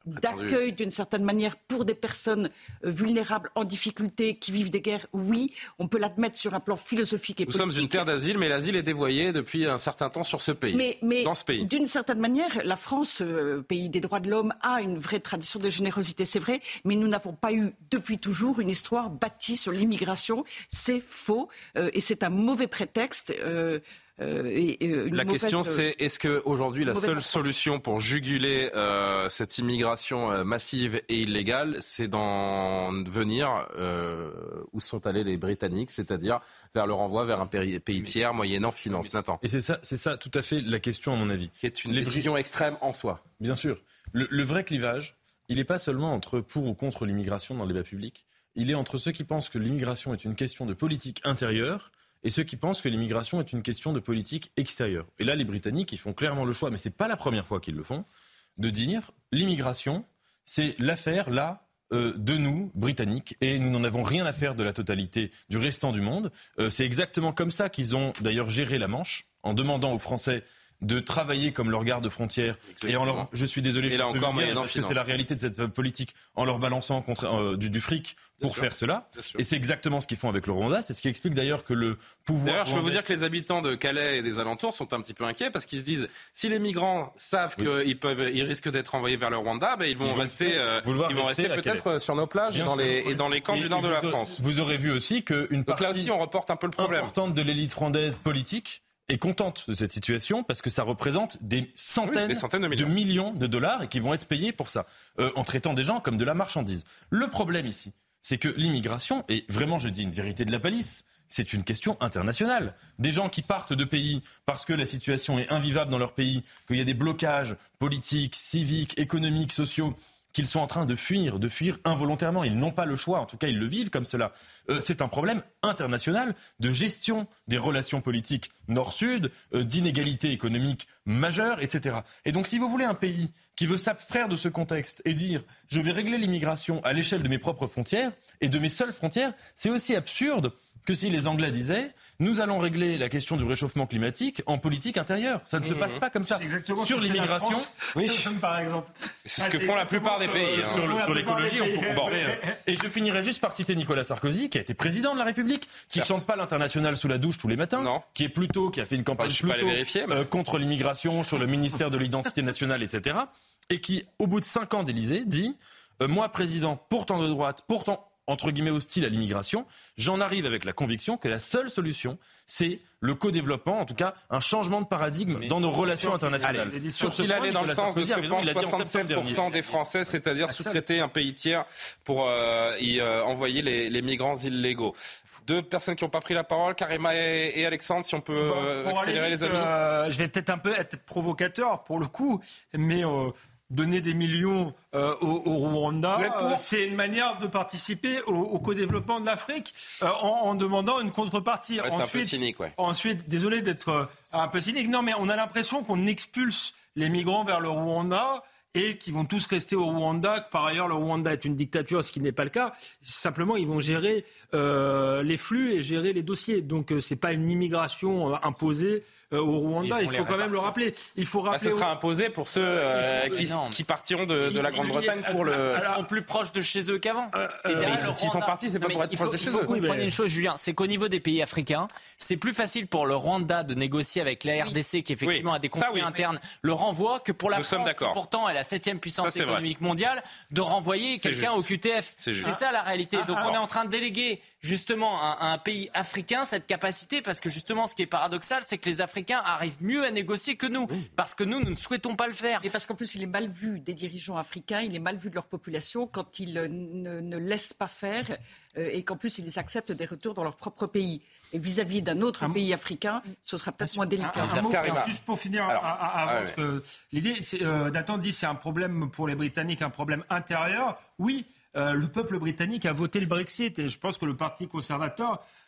d'accueil d'une certaine manière pour des personnes euh, vulnérables, en difficulté, qui vivent des guerres, oui, on peut l'admettre sur un plan philosophique et Nous politique. sommes une terre d'asile, mais l'asile est dévoyé depuis un certain temps sur ce pays, mais, mais dans ce pays. D'une certaine manière, la France, euh, pays des droits de l'homme, a une vraie tradition de générosité, c'est vrai, mais nous n'avons pas eu depuis toujours une histoire bâtie sur l'immigration. C'est faux euh, et c'est un mauvais prétexte. Euh, Euh, et, et une la mauvaise, question c'est, est-ce qu'aujourd'hui la seule approche. solution pour juguler euh, cette immigration euh, massive et illégale, c'est d'en venir euh, où sont allés les Britanniques, c'est-à-dire vers le renvoi vers un pays, pays tiers moyennant finance. Nathan. Et c'est ça, c'est ça tout à fait la question à mon avis. Qui est une les décision Brit... extrême en soi. Bien sûr. Le, le vrai clivage, il n'est pas seulement entre pour ou contre l'immigration dans le débat public, il est entre ceux qui pensent que l'immigration est une question de politique intérieure et ceux qui pensent que l'immigration est une question de politique extérieure. Et là, les Britanniques, ils font clairement le choix, mais ce n'est pas la première fois qu'ils le font, de dire l'immigration, c'est l'affaire, là, euh, de nous, Britanniques, et nous n'en avons rien à faire de la totalité du restant du monde. Euh, c'est exactement comme ça qu'ils ont d'ailleurs géré la Manche, en demandant aux Français de travailler comme leur garde-frontière. Et en leur, je suis désolé, je là peux encore, le dire, parce que finance. c'est la réalité de cette politique, en leur balançant contre, euh, du, du fric pour Bien faire sûr. cela. Et c'est exactement ce qu'ils font avec le Rwanda. C'est ce qui explique d'ailleurs que le pouvoir... D'ailleurs, je peux vous rwandais... dire que les habitants de Calais et des alentours sont un petit peu inquiets parce qu'ils se disent, si les migrants savent oui. qu'ils peuvent, ils risquent d'être envoyés vers le Rwanda, ben ils vont ils rester, euh, ils vont rester, rester peut-être sur nos plages et dans, les, et dans les camps et, du nord de la France. Vous aurez vu aussi qu'une partie Donc là aussi, on reporte un peu le problème. importante de l'élite rwandaise politique est contente de cette situation parce que ça représente des centaines, oui, des centaines de, millions. de millions de dollars et qui vont être payés pour ça, euh, en traitant des gens comme de la marchandise. Le problème ici, c'est que l'immigration, et vraiment je dis une vérité de la palisse, c'est une question internationale. Des gens qui partent de pays parce que la situation est invivable dans leur pays, qu'il y a des blocages politiques, civiques, économiques, sociaux, qu'ils sont en train de fuir, de fuir involontairement. Ils n'ont pas le choix, en tout cas ils le vivent comme cela. Euh, c'est un problème international de gestion des relations politiques nord-sud, euh, d'inégalités économiques majeures, et cetera. Et donc si vous voulez un pays qui veut s'abstraire de ce contexte et dire « je vais régler l'immigration à l'échelle de mes propres frontières et de mes seules frontières », c'est aussi absurde que si les Anglais disaient « nous allons régler la question du réchauffement climatique en politique intérieure ». Ça ne mmh. se passe pas comme ça. Sur l'immigration, oui. par exemple. C'est ce que font la plupart des pays. Hein. Sur, le, sur l'écologie, on peut comparer. Et je finirai juste par citer Nicolas Sarkozy, qui a été président de la République, qui ne chante pas l'international sous la douche tous les matins, non. qui est plutôt, qui a fait une campagne enfin, plutôt vérifier, mais... euh, contre l'immigration, sur le ministère de l'identité nationale, et cetera. Et qui, au bout de cinq ans d'Élysée, dit euh, moi, président, pourtant de droite, pourtant entre guillemets hostile à l'immigration, j'en arrive avec la conviction que la seule solution, c'est le co-développement, en tout cas un changement de paradigme mais dans nos relations internationales. Faut-il aller dans le sens de ce que pensent soixante-sept pour cent des Français, c'est-à-dire sous-traiter un pays tiers pour euh, y euh, envoyer les, les migrants illégaux? Deux personnes qui n'ont pas pris la parole, Karima et, et Alexandre, si on peut bon, euh, accélérer vite, les amis. Euh, je vais peut-être un peu être provocateur pour le coup, mais... Euh, donner des millions euh, au, au Rwanda, euh, c'est une manière de participer au, au co-développement de l'Afrique euh, en, en demandant une contrepartie. Ouais, c'est ensuite, un peu cynique, ouais. Ensuite, désolé d'être euh, un peu cynique, non, mais on a l'impression qu'on expulse les migrants vers le Rwanda et qu'ils vont tous rester au Rwanda, que par ailleurs le Rwanda est une dictature, ce qui n'est pas le cas. Simplement, ils vont gérer euh, les flux et gérer les dossiers. Donc, euh, c'est pas une immigration euh, imposée euh, au Rwanda. Il faut quand même le rappeler. Il faut rappeler. Bah, ce sera imposé pour ceux euh, qui, qui partiront de, de la Grande-Bretagne pour le. Ils seront plus proches de chez eux qu'avant. Euh, euh, S'ils sont partis, c'est pas pour être proches de chez eux. Vous comprenez une chose, Julien, c'est qu'au niveau des pays africains, c'est plus facile pour le Rwanda de négocier avec la R D C, qui effectivement oui. a des conflits oui. internes, le renvoie, que pour la Nous France, qui pourtant est la septième puissance ça, économique vrai. mondiale, de renvoyer quelqu'un au Q T F. C'est, c'est ça la réalité. Donc ah, on est en train de déléguer justement à un pays africain cette capacité, parce que justement ce qui est paradoxal, c'est que les Africains arrivent mieux à négocier que nous, oui. parce que nous, nous ne souhaitons pas le faire. Et parce qu'en plus, il est mal vu des dirigeants africains, il est mal vu de leur population quand ils ne, ne laissent pas faire euh, et qu'en plus, ils acceptent des retours dans leur propre pays. Et vis-à-vis d'un autre un pays africain, ce sera peut-être moins délicat. Un, un, un mot, juste pour finir, Alors, à, à, avant, ah, ouais. que l'idée, c'est, euh, Nathan dit c'est un problème pour les Britanniques, un problème intérieur. Oui, euh, le peuple britannique a voté le Brexit et je pense que le Parti conservateur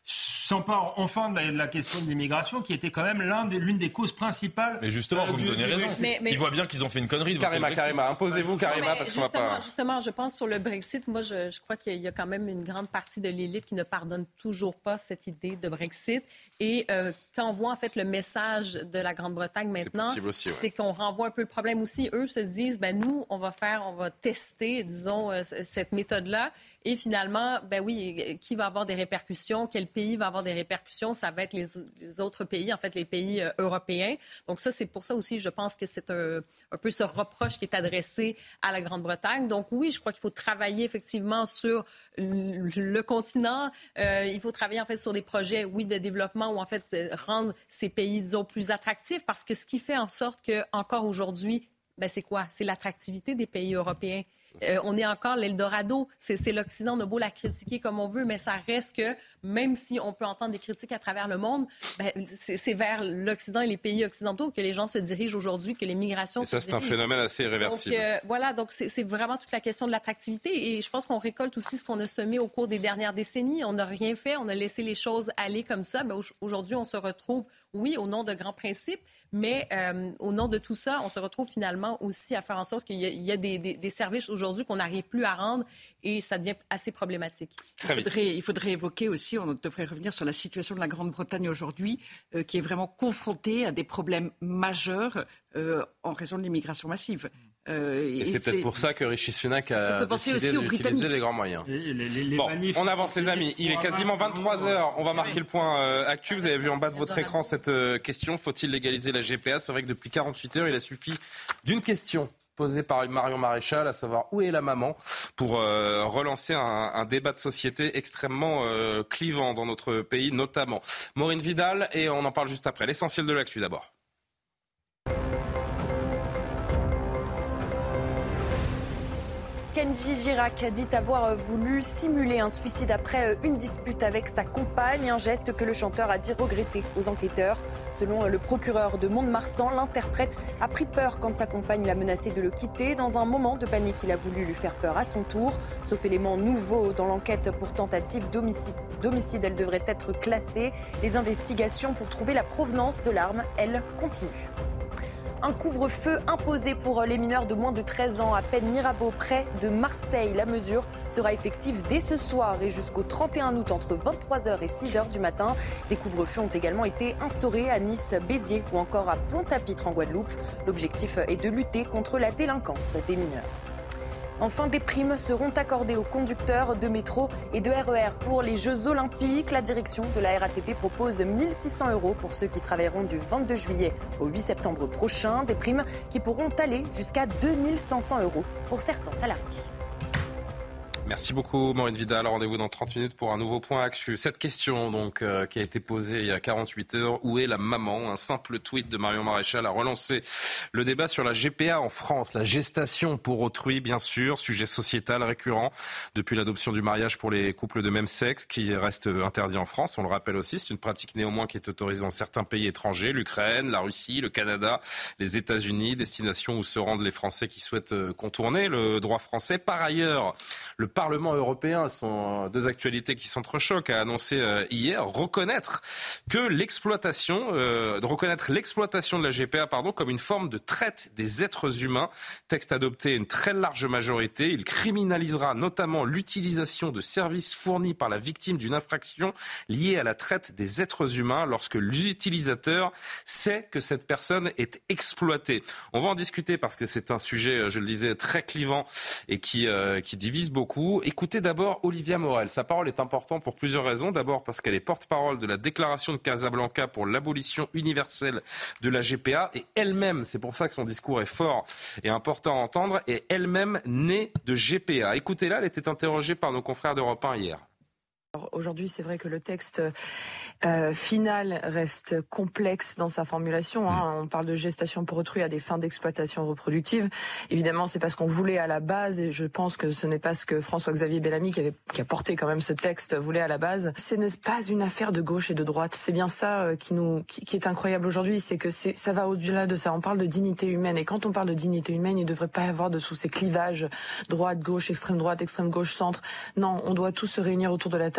s'empare enfin de la question de l'immigration, qui était quand même l'un des, l'une des causes principales. Mais justement, euh, vous me donnez raison. Mais, mais... Ils voient bien qu'ils ont fait une connerie. Karima, Karima, imposez-vous, Karima, non, parce qu'on va pas... Justement, je pense sur le Brexit, moi, je, je crois qu'il y a quand même une grande partie de l'élite qui ne pardonne toujours pas cette idée de Brexit. Et euh, quand on voit, en fait, le message de la Grande-Bretagne maintenant, c'est, aussi, ouais. c'est qu'on renvoie un peu le problème aussi. Eux se disent, ben nous, on va faire, on va tester, disons, euh, cette méthode-là. Et finalement, ben oui, qui va avoir des répercussions? Quel pays va avoir des répercussions? Ça va être les, les autres pays, en fait, les pays euh, européens. Donc ça, c'est pour ça aussi, je pense que c'est un, un peu ce reproche qui est adressé à la Grande-Bretagne. Donc oui, je crois qu'il faut travailler effectivement sur le, le continent. Euh, il faut travailler, en fait, sur des projets, oui, de développement ou, en fait, rendre ces pays, disons, plus attractifs. Parce que ce qui fait en sorte que, encore aujourd'hui, ben c'est quoi? C'est l'attractivité des pays européens. Euh, on est encore l'Eldorado. C'est, c'est l'Occident. On a beau la critiquer comme on veut, mais ça reste que, même si on peut entendre des critiques à travers le monde, ben, c'est, c'est vers l'Occident et les pays occidentaux que les gens se dirigent aujourd'hui, que les migrations et ça, se c'est dirigent. Un phénomène assez irréversible. Donc, euh, voilà, donc c'est, c'est vraiment toute la question de l'attractivité. Et je pense qu'on récolte aussi ce qu'on a semé au cours des dernières décennies. On n'a rien fait. On a laissé les choses aller comme ça. Ben, aujourd'hui, on se retrouve, oui, au nom de grands principes, mais euh, au nom de tout ça, on se retrouve finalement aussi à faire en sorte qu'il y a, il y a des, des, des services aujourd'hui qu'on n'arrive plus à rendre et ça devient assez problématique. Il faudrait, il faudrait évoquer aussi, on devrait revenir sur la situation de la Grande-Bretagne aujourd'hui, euh, qui est vraiment confrontée à des problèmes majeurs euh, en raison de l'immigration massive. Euh, et, et c'est, c'est peut-être pour ça que Rishi Sunak a décidé d'utiliser les grands moyens. Les, les, les bon, on avance les amis. Il est quasiment vingt-trois heures. On va marquer le point euh, actu. Vous avez vu en bas de votre écran cette euh, question. Faut-il légaliser la G P A? C'est vrai que depuis quarante-huit heures, il a suffi d'une question posée par Marion Maréchal, à savoir où est la maman, pour euh, relancer un, un débat de société extrêmement euh, clivant dans notre pays, notamment. Maureen Vidal, et on en parle juste après. L'essentiel de l'actu d'abord. Kenji Girac dit avoir voulu simuler un suicide après une dispute avec sa compagne, un geste que le chanteur a dit regretter aux enquêteurs. Selon le procureur de Mont-de-Marsan, l'interprète a pris peur quand sa compagne l'a menacé de le quitter. Dans un moment de panique, il a voulu lui faire peur à son tour. Sauf élément nouveau dans l'enquête pour tentative d'homicide, d'homicide, elle devrait être classée. Les investigations pour trouver la provenance de l'arme, elles, continuent. Un couvre-feu imposé pour les mineurs de moins de treize ans à Pennes-Mirabeau, près de Marseille. La mesure sera effective dès ce soir et jusqu'au trente et un août entre vingt-trois heures et six heures du matin. Des couvre-feux ont également été instaurés à Nice, Béziers ou encore à Pointe-à-Pitre en Guadeloupe. L'objectif est de lutter contre la délinquance des mineurs. Enfin, des primes seront accordées aux conducteurs de métro et de R E R pour les Jeux Olympiques. La direction de la R A T P propose mille six cents euros pour ceux qui travailleront du vingt-deux juillet au huit septembre prochain. Des primes qui pourront aller jusqu'à deux mille cinq cents euros pour certains salariés. Merci beaucoup Maureen Vidal. Rendez-vous dans trente minutes pour un nouveau point actu. Cette question donc euh, qui a été posée il y a quarante-huit heures, où est la maman? Un simple tweet de Marion Maréchal a relancé le débat sur la G P A en France. La gestation pour autrui, bien sûr, sujet sociétal récurrent depuis l'adoption du mariage pour les couples de même sexe qui reste interdit en France. On le rappelle aussi, c'est une pratique néanmoins qui est autorisée dans certains pays étrangers, l'Ukraine, la Russie, le Canada, les États-Unis, destination où se rendent les Français qui souhaitent contourner le droit français. Par ailleurs, le Parlement européen, ce sont deux actualités qui s'entrechoquent, a annoncé hier reconnaître que l'exploitation, euh, de reconnaître l'exploitation de la G P A, pardon, comme une forme de traite des êtres humains. Texte adopté à une très large majorité. Il criminalisera notamment l'utilisation de services fournis par la victime d'une infraction liée à la traite des êtres humains lorsque l'utilisateur sait que cette personne est exploitée. On va en discuter parce que c'est un sujet, je le disais, très clivant et qui, euh, qui divise beaucoup. Écoutez d'abord Olivia Morel. Sa parole est importante pour plusieurs raisons. D'abord parce qu'elle est porte-parole de la déclaration de Casablanca pour l'abolition universelle de la G P A. Et elle-même, c'est pour ça que son discours est fort et important à entendre, est elle-même née de G P A. Écoutez-la, elle était interrogée par nos confrères d'Europe un hier. Alors aujourd'hui, c'est vrai que le texte euh, final reste complexe dans sa formulation. Hein. On parle de gestation pour autrui à des fins d'exploitation reproductive. Évidemment, c'est parce qu'on voulait à la base, et je pense que ce n'est pas ce que François-Xavier Bellamy, qui, avait, qui a porté quand même ce texte, voulait à la base. Ce n'est pas une affaire de gauche et de droite. C'est bien ça euh, qui, nous, qui, qui est incroyable aujourd'hui, c'est que c'est, ça va au-delà de ça. On parle de dignité humaine. Et quand on parle de dignité humaine, il ne devrait pas y avoir de sous ces clivages droite, gauche, extrême droite, extrême gauche, centre. Non, on doit tous se réunir autour de la table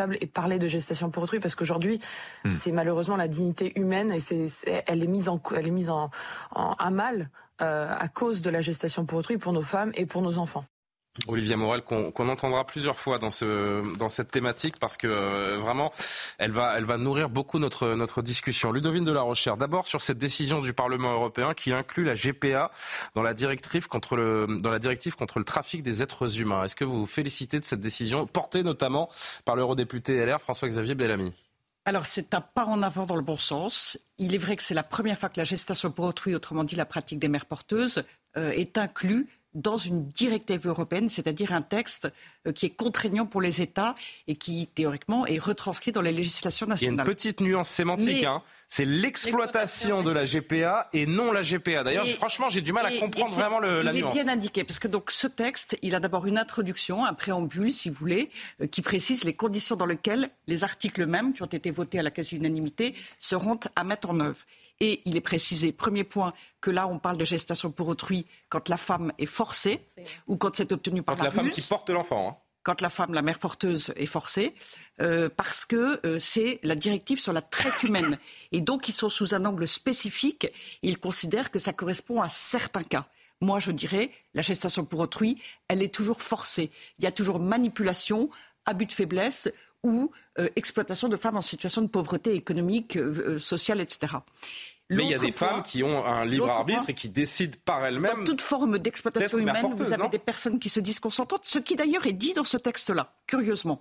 table et parler de gestation pour autrui, parce qu'aujourd'hui, mmh. c'est malheureusement la dignité humaine et c'est, c'est, elle est mise en, elle est mise en, en à mal euh, à cause de la gestation pour autrui pour nos femmes et pour nos enfants. Olivia Morel, qu'on, qu'on entendra plusieurs fois dans, ce, dans cette thématique parce que euh, vraiment, elle va, elle va nourrir beaucoup notre, notre discussion. Ludovine de la Rochère, d'abord sur cette décision du Parlement européen qui inclut la G P A dans la directive contre le, dans la directive contre le trafic des êtres humains. Est-ce que vous vous félicitez de cette décision portée notamment par l'eurodéputé L R François-Xavier Bellamy ? Alors, c'est un pas en avant dans le bon sens. Il est vrai que c'est la première fois que la gestation pour autrui, autrement dit la pratique des mères porteuses, euh, est inclue dans une directive européenne, c'est-à-dire un texte euh, qui est contraignant pour les États et qui, théoriquement, est retranscrit dans les législations nationales. Il y a une petite nuance sémantique. Mais, hein. C'est l'exploitation, l'exploitation de la G P A et non la G P A. D'ailleurs, et, franchement, j'ai du mal à comprendre vraiment le, la nuance. Il est bien indiqué, parce que donc, ce texte, il a d'abord une introduction, un préambule, si vous voulez, euh, qui précise les conditions dans lesquelles les articles mêmes, qui ont été votés à la quasi-unanimité, seront à mettre en œuvre. Et il est précisé, premier point, que là, on parle de gestation pour autrui quand la femme est forcée c'est... ou quand c'est obtenu par quand la ruse. Quand la ruse, femme qui porte l'enfant. Hein. Quand la femme, la mère porteuse, est forcée, euh, parce que euh, c'est la directive sur la traite humaine. Et donc, ils sont sous un angle spécifique. Ils considèrent que ça correspond à certains cas. Moi, je dirais, la gestation pour autrui, elle est toujours forcée. Il y a toujours manipulation, abus de faiblesse ou euh, exploitation de femmes en situation de pauvreté économique, euh, sociale, et cetera. Mais il y a des point, femmes qui ont un libre arbitre point, et qui décident par elles-mêmes. Dans toute forme d'exploitation humaine, vous avez non des personnes qui se disent consentantes, ce qui d'ailleurs est dit dans ce texte-là, curieusement.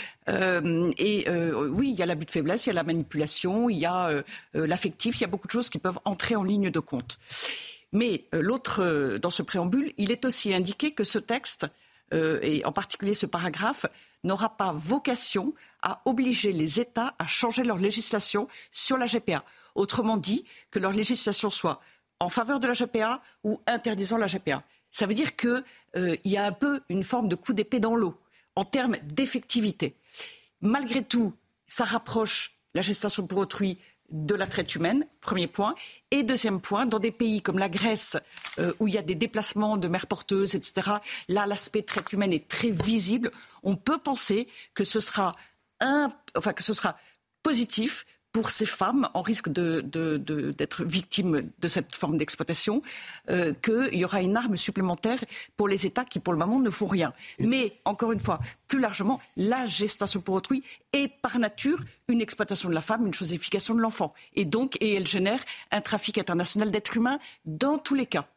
Euh, et euh, oui, il y a l'abus de faiblesse, il y a la manipulation, il y a euh, l'affectif, il y a beaucoup de choses qui peuvent entrer en ligne de compte. Mais euh, l'autre, euh, dans ce préambule, il est aussi indiqué que ce texte, euh, et en particulier ce paragraphe, n'aura pas vocation à obliger les États à changer leur législation sur la G P A. Autrement dit, que leur législation soit en faveur de la G P A ou interdisant la G P A. Ça veut dire qu'il euh, y a un peu une forme de coup d'épée dans l'eau en termes d'effectivité. Malgré tout, ça rapproche la gestation pour autrui de la traite humaine, premier point. Et deuxième point, dans des pays comme la Grèce, euh, où il y a des déplacements de mères porteuses, et cetera, là, l'aspect traite humaine est très visible. On peut penser que ce sera, un, enfin, que ce sera positif pour ces femmes en risque de, de, de, d'être victimes de cette forme d'exploitation, euh, qu'il y aura une arme supplémentaire pour les États qui, pour le moment, ne font rien. Mais, encore une fois, plus largement, la gestation pour autrui est par nature une exploitation de la femme, une chosification de l'enfant. Et donc, et elle génère un trafic international d'êtres humains dans tous les cas.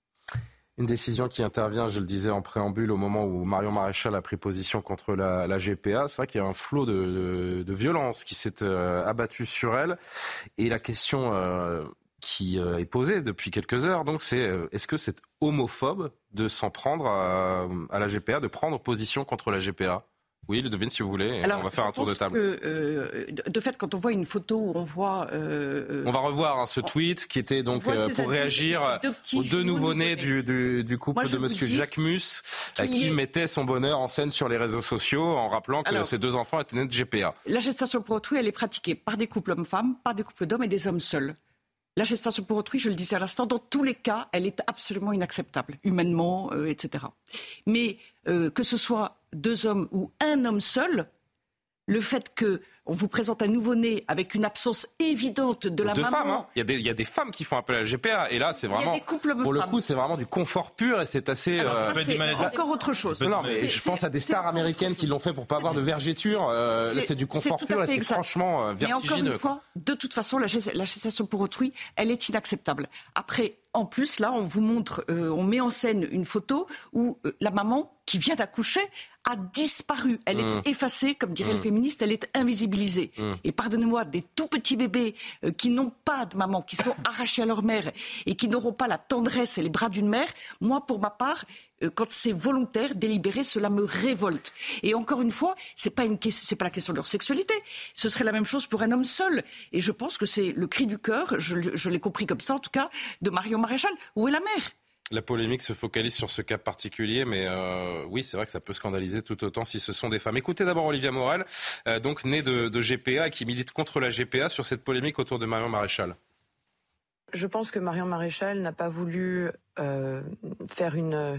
Une décision qui intervient, je le disais en préambule, au moment où Marion Maréchal a pris position contre la, la G P A. C'est vrai qu'il y a un flot de, de, de violence qui s'est euh, abattu sur elle. Et la question euh, qui euh, est posée depuis quelques heures, donc, c'est euh, est-ce que c'est homophobe de s'en prendre à, à la G P A, de prendre position contre la G P A ? Oui, Ludovine, si vous voulez, alors, on va faire un tour de table. Que, euh, de fait, quand on voit une photo où on voit... Euh, on va revoir hein, ce tweet qui était donc euh, pour réagir aux deux nouveau-nés du, du, du couple Moi, de M. Jacques Mus, qui, qui est... mettait son bonheur en scène sur les réseaux sociaux en rappelant que alors, ses deux enfants étaient nés de G P A. La gestation pour autrui, elle est pratiquée par des couples hommes-femmes, par des couples d'hommes et des hommes seuls. La gestation pour autrui, je le disais à l'instant, dans tous les cas, elle est absolument inacceptable, humainement, euh, et cetera. Mais euh, que ce soit deux hommes ou un homme seul, le fait qu'on vous présente un nouveau-né avec une absence évidente de la de maman... Femmes, hein. il, y a des, il y a des femmes qui font appel à la G P A, et là, c'est vraiment... Pour le coup, c'est vraiment du confort pur, et c'est assez... Alors, euh, ça, c'est encore autre chose. Non, mais c'est, je pense à des stars américaines qui l'ont fait pour pas avoir de vergéture. Euh, c'est, c'est du confort c'est pur, et c'est exact. franchement euh, vertigineux. Mais encore une fois, de toute façon, la, la gestation pour autrui, elle est inacceptable. Après... En plus, là, on vous montre, euh, on met en scène une photo où euh, la maman qui vient d'accoucher a disparu. Elle mmh. est effacée, comme dirait mmh. le féministe, elle est invisibilisée. Mmh. Et pardonnez-moi, des tout petits bébés euh, qui n'ont pas de maman, qui sont arrachés à leur mère et qui n'auront pas la tendresse et les bras d'une mère, moi, pour ma part, euh, quand c'est volontaire, délibéré, cela me révolte. Et encore une fois, c'est pas une, c'est pas la question de leur sexualité. Ce serait la même chose pour un homme seul. Et je pense que c'est le cri du cœur, je, je l'ai compris comme ça en tout cas, de Marion Maréchal. Où est la mère ? La polémique se focalise sur ce cas particulier, mais euh, oui, c'est vrai que ça peut scandaliser tout autant si ce sont des femmes. Écoutez d'abord Olivia Morel, euh, donc née de, de G P A et qui milite contre la G P A sur cette polémique autour de Marion Maréchal. Je pense que Marion Maréchal n'a pas voulu euh, faire une,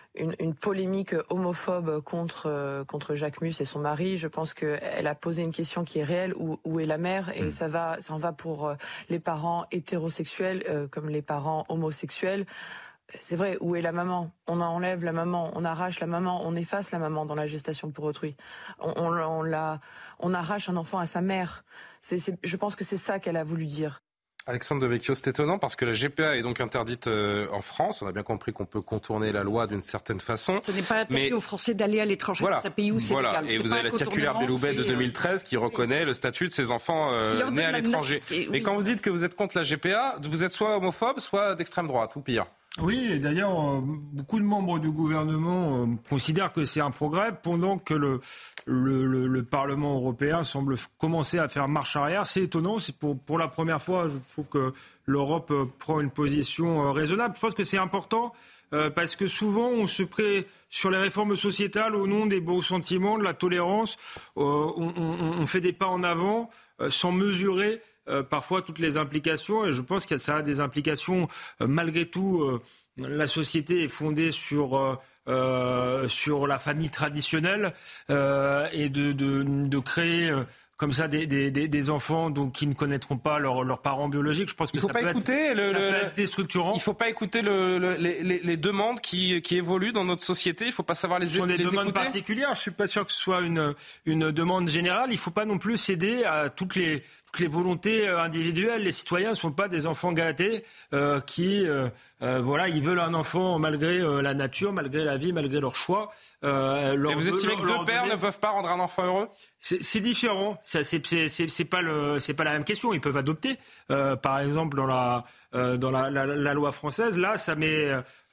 une, une polémique homophobe contre contre Jacques Mus et son mari. Je pense qu'elle a posé une question qui est réelle, où, où est la mère, et mmh. ça va, ça en va pour les parents hétérosexuels euh, comme les parents homosexuels. C'est vrai, où est la maman? On enlève la maman, on arrache la maman, on efface la maman dans la gestation pour autrui. On, on, on, la, on arrache un enfant à sa mère. C'est, c'est, je pense que c'est ça qu'elle a voulu dire. Alexandre Devecchio, c'est étonnant parce que la G P A est donc interdite euh, en France. On a bien compris qu'on peut contourner la loi d'une certaine façon. Ce n'est pas interdit mais... aux Français d'aller à l'étranger voilà. dans un pays où c'est voilà. légal. Et vous avez la circulaire Belloubet de deux mille treize qui reconnaît le statut de ces enfants euh, nés à l'étranger. Et, mais oui. quand vous dites que vous êtes contre la G P A, vous êtes soit homophobe, soit d'extrême droite, ou pire. Oui, et d'ailleurs, euh, beaucoup de membres du gouvernement euh, considèrent que c'est un progrès, pendant que le, le, le, le Parlement européen semble f- commencer à faire marche arrière. C'est étonnant, c'est pour, pour la première fois, je trouve que l'Europe euh, prend une position euh, raisonnable. Je pense que c'est important, euh, parce que souvent, on se prête sur les réformes sociétales au nom des beaux sentiments, de la tolérance. Euh, on, on, on fait des pas en avant euh, sans mesurer Euh, parfois toutes les implications, et je pense que ça a des implications euh, malgré tout. Euh, la société est fondée sur euh, euh, sur la famille traditionnelle, euh, et de, de, de créer euh, comme ça des, des, des enfants donc, qui ne connaîtront pas leurs leur parents biologiques. Je pense que il faut ça, pas peut, écouter être, le, ça le, peut être déstructurant. Il ne faut pas écouter le, le, les, les, les demandes qui, qui évoluent dans notre société. Il ne faut pas savoir les, ce sont des les demandes écouter. particulières. Je ne suis pas sûr que ce soit une, une demande générale. Il ne faut pas non plus céder à toutes les, toutes les volontés individuelles. Les citoyens ne sont pas des enfants gâtés euh, qui, euh, euh, voilà, ils veulent un enfant malgré euh, la nature, malgré la vie, malgré leur choix. Euh, leur Et vous estimez que deux pères donner... ne peuvent pas rendre un enfant heureux? C'est, c'est différent. C'est, c'est, c'est, c'est pas le, c'est pas la même question. Ils peuvent adopter. Euh, par exemple, dans la, euh, dans la, la, la loi française, là, ça met,